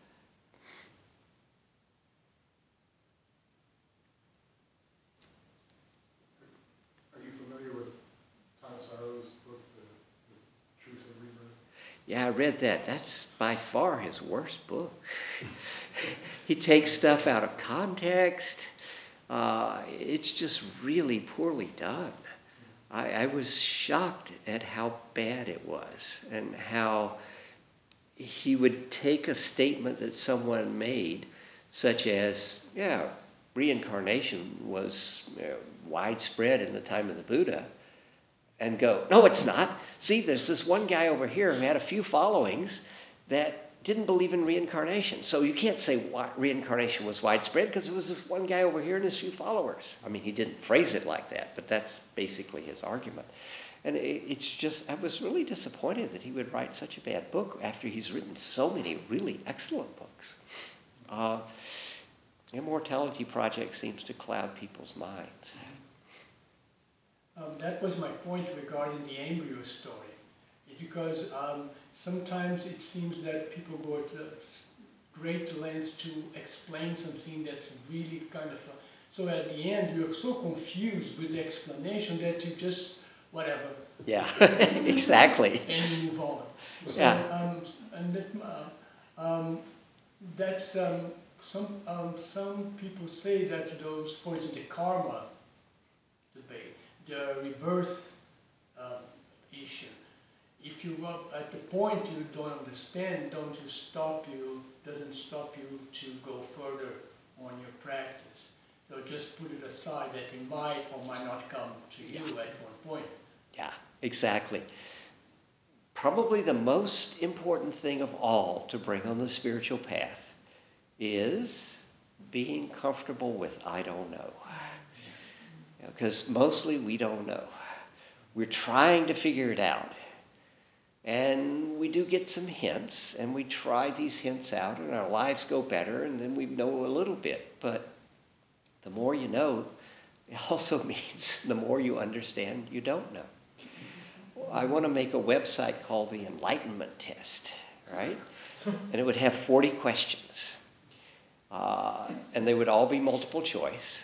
Are you familiar with Tanasaro's book, The Truth of Rebirth? Yeah, I read that. That's by far his worst book. He takes stuff out of context. It's just really poorly done. I was shocked at how bad it was and how he would take a statement that someone made, such as, yeah, reincarnation was widespread in the time of the Buddha, and go, no, it's not. See, there's this one guy over here who had a few followings that didn't believe in reincarnation. So you can't say reincarnation was widespread because it was this one guy over here and his few followers. I mean, he didn't phrase it like that, but that's basically his argument. And it's just, I was really disappointed that he would write such a bad book after he's written so many really excellent books. Immortality Project seems to cloud people's minds. That was my point regarding the embryo story. Because sometimes it seems that people go to great lengths to explain something that's really kind of... so at the end, you're so confused with the explanation that you just, whatever. Yeah, exactly. And you move on. So, Yeah. That's... some people say that those, for instance, the karma debate, the rebirth issue, if you are at the point you don't understand, doesn't stop you to go further on your practice. So just put it aside that it might or might not come to you at one point. Yeah, exactly. Probably the most important thing of all to bring on the spiritual path is being comfortable with I don't know. Because mostly we don't know. We're trying to figure it out. And we do get some hints, and we try these hints out, and our lives go better, and then we know a little bit. But the more you know, it also means the more you understand you don't know. I want to make a website called the Enlightenment Test, right? And it would have 40 questions. And they would all be multiple choice.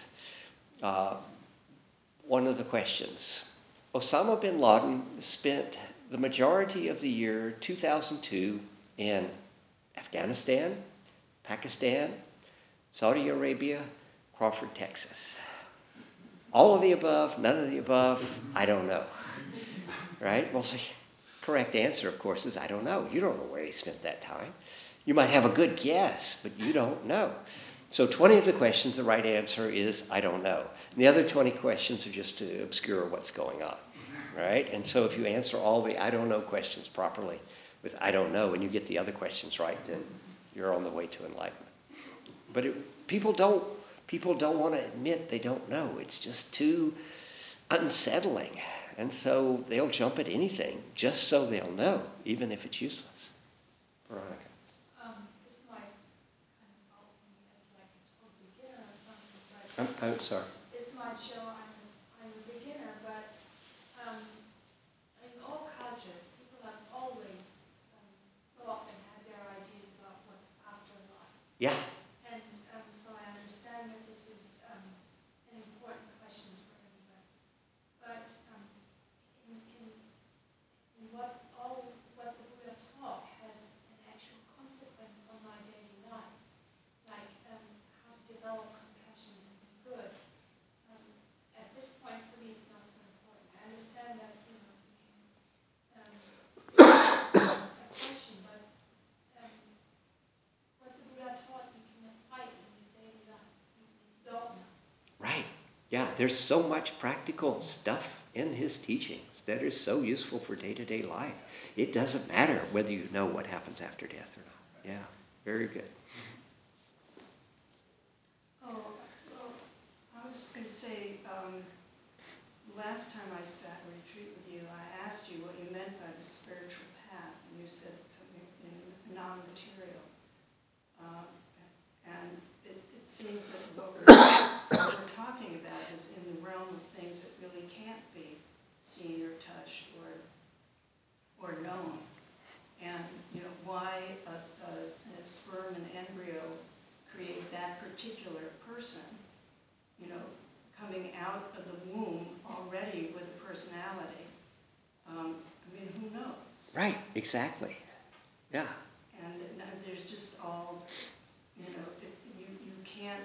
One of the questions, Osama bin Laden spent the majority of the year 2002 in Afghanistan, Pakistan, Saudi Arabia, Crawford, Texas. All of the above, none of the above, I don't know. Right? Well, the correct answer, of course, is I don't know. You don't know where he spent that time. You might have a good guess, but you don't know. So 20 of the questions, the right answer is I don't know. And the other 20 questions are just to obscure what's going on. Right? And so if you answer all the I don't know questions properly with I don't know and you get the other questions right, then you're on the way to enlightenment. But people don't want to admit they don't know. It's just too unsettling. And so they'll jump at anything just so they'll know, even if it's useless. Veronica. This might kind of help me as like a total beginner or something, but I'm sorry. this might show I'm a beginner, but in all cultures, people have always thought and had their ideas about what's afterlife. Yeah. And so I understand that this is an important question for everybody. But in what the Buddha taught has an actual consequence on my daily life, like how to develop compassion and be good. At this point, for me, it's not so important. I understand that you can a question, but what the Buddha taught you can apply it in your daily life. You don't know. Right. Yeah, there's so much practical stuff in his teachings that is so useful for day-to-day life. It doesn't matter whether you know what happens after death or not. Yeah, very good. Oh, well, last time I sat in retreat with you, I asked you what you meant by the spiritual path, and you said something in non-material. And it seems that what we're talking about is in the realm of things that really can't be seen or touched or known. And, you know, why a sperm and embryo create that particular person, you know, coming out of the womb already with a personality. I mean, who knows? Right, exactly. Yeah. And there's just all, you know, you can't,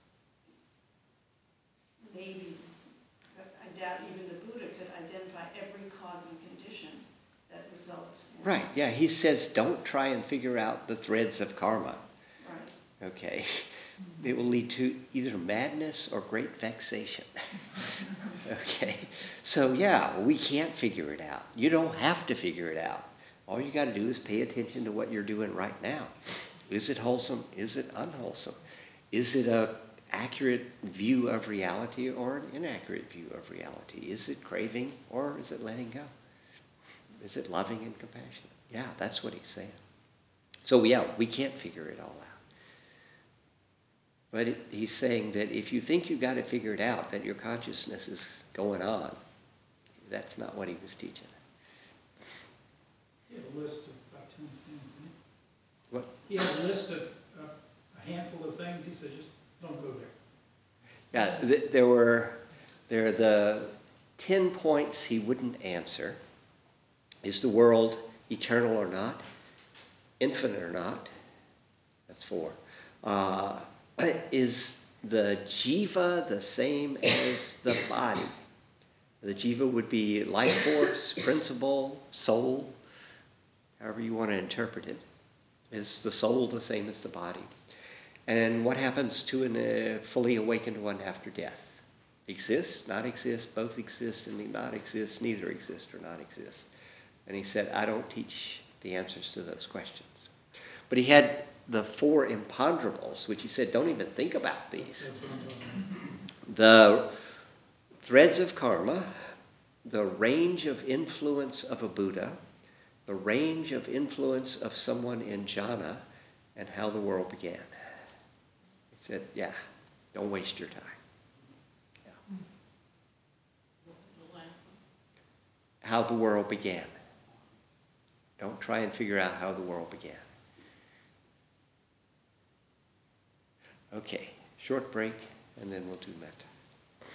maybe, I doubt even the Buddha could identify every cause and condition that results in. Right, yeah, he says don't try and figure out the threads of karma. Right. Okay. It will lead to either madness or great vexation. Okay. So yeah, we can't figure it out. You don't have to figure it out. All you got to do is pay attention to what you're doing right now. Is it wholesome? Is it unwholesome? Is it an accurate view of reality or an inaccurate view of reality? Is it craving or is it letting go? Is it loving and compassionate? Yeah, that's what he's saying. So yeah, we can't figure it all out. But he's saying that if you think you've got it figured out, that your consciousness is going on, that's not what he was teaching. He had a list of about 10 things, didn't he? What? He had a list of a handful of things. He said, just don't go there. Yeah, there are the 10 points he wouldn't answer. Is the world eternal or not? Infinite or not? That's 4. Is the jiva the same as the body? The jiva would be life force, principle, soul, however you want to interpret it. Is the soul the same as the body? And what happens to a fully awakened one after death? Exists, not exist, both exist and not exist, neither exist or not exist. And he said, I don't teach the answers to those questions. But he had the 4 imponderables, which he said, don't even think about these. The threads of karma, the range of influence of a Buddha, the range of influence of someone in jhana, and how the world began. He said, yeah, don't waste your time. Yeah. The last one. How the world began. Don't try and figure out how the world began. Okay, short break, and then we'll do metta.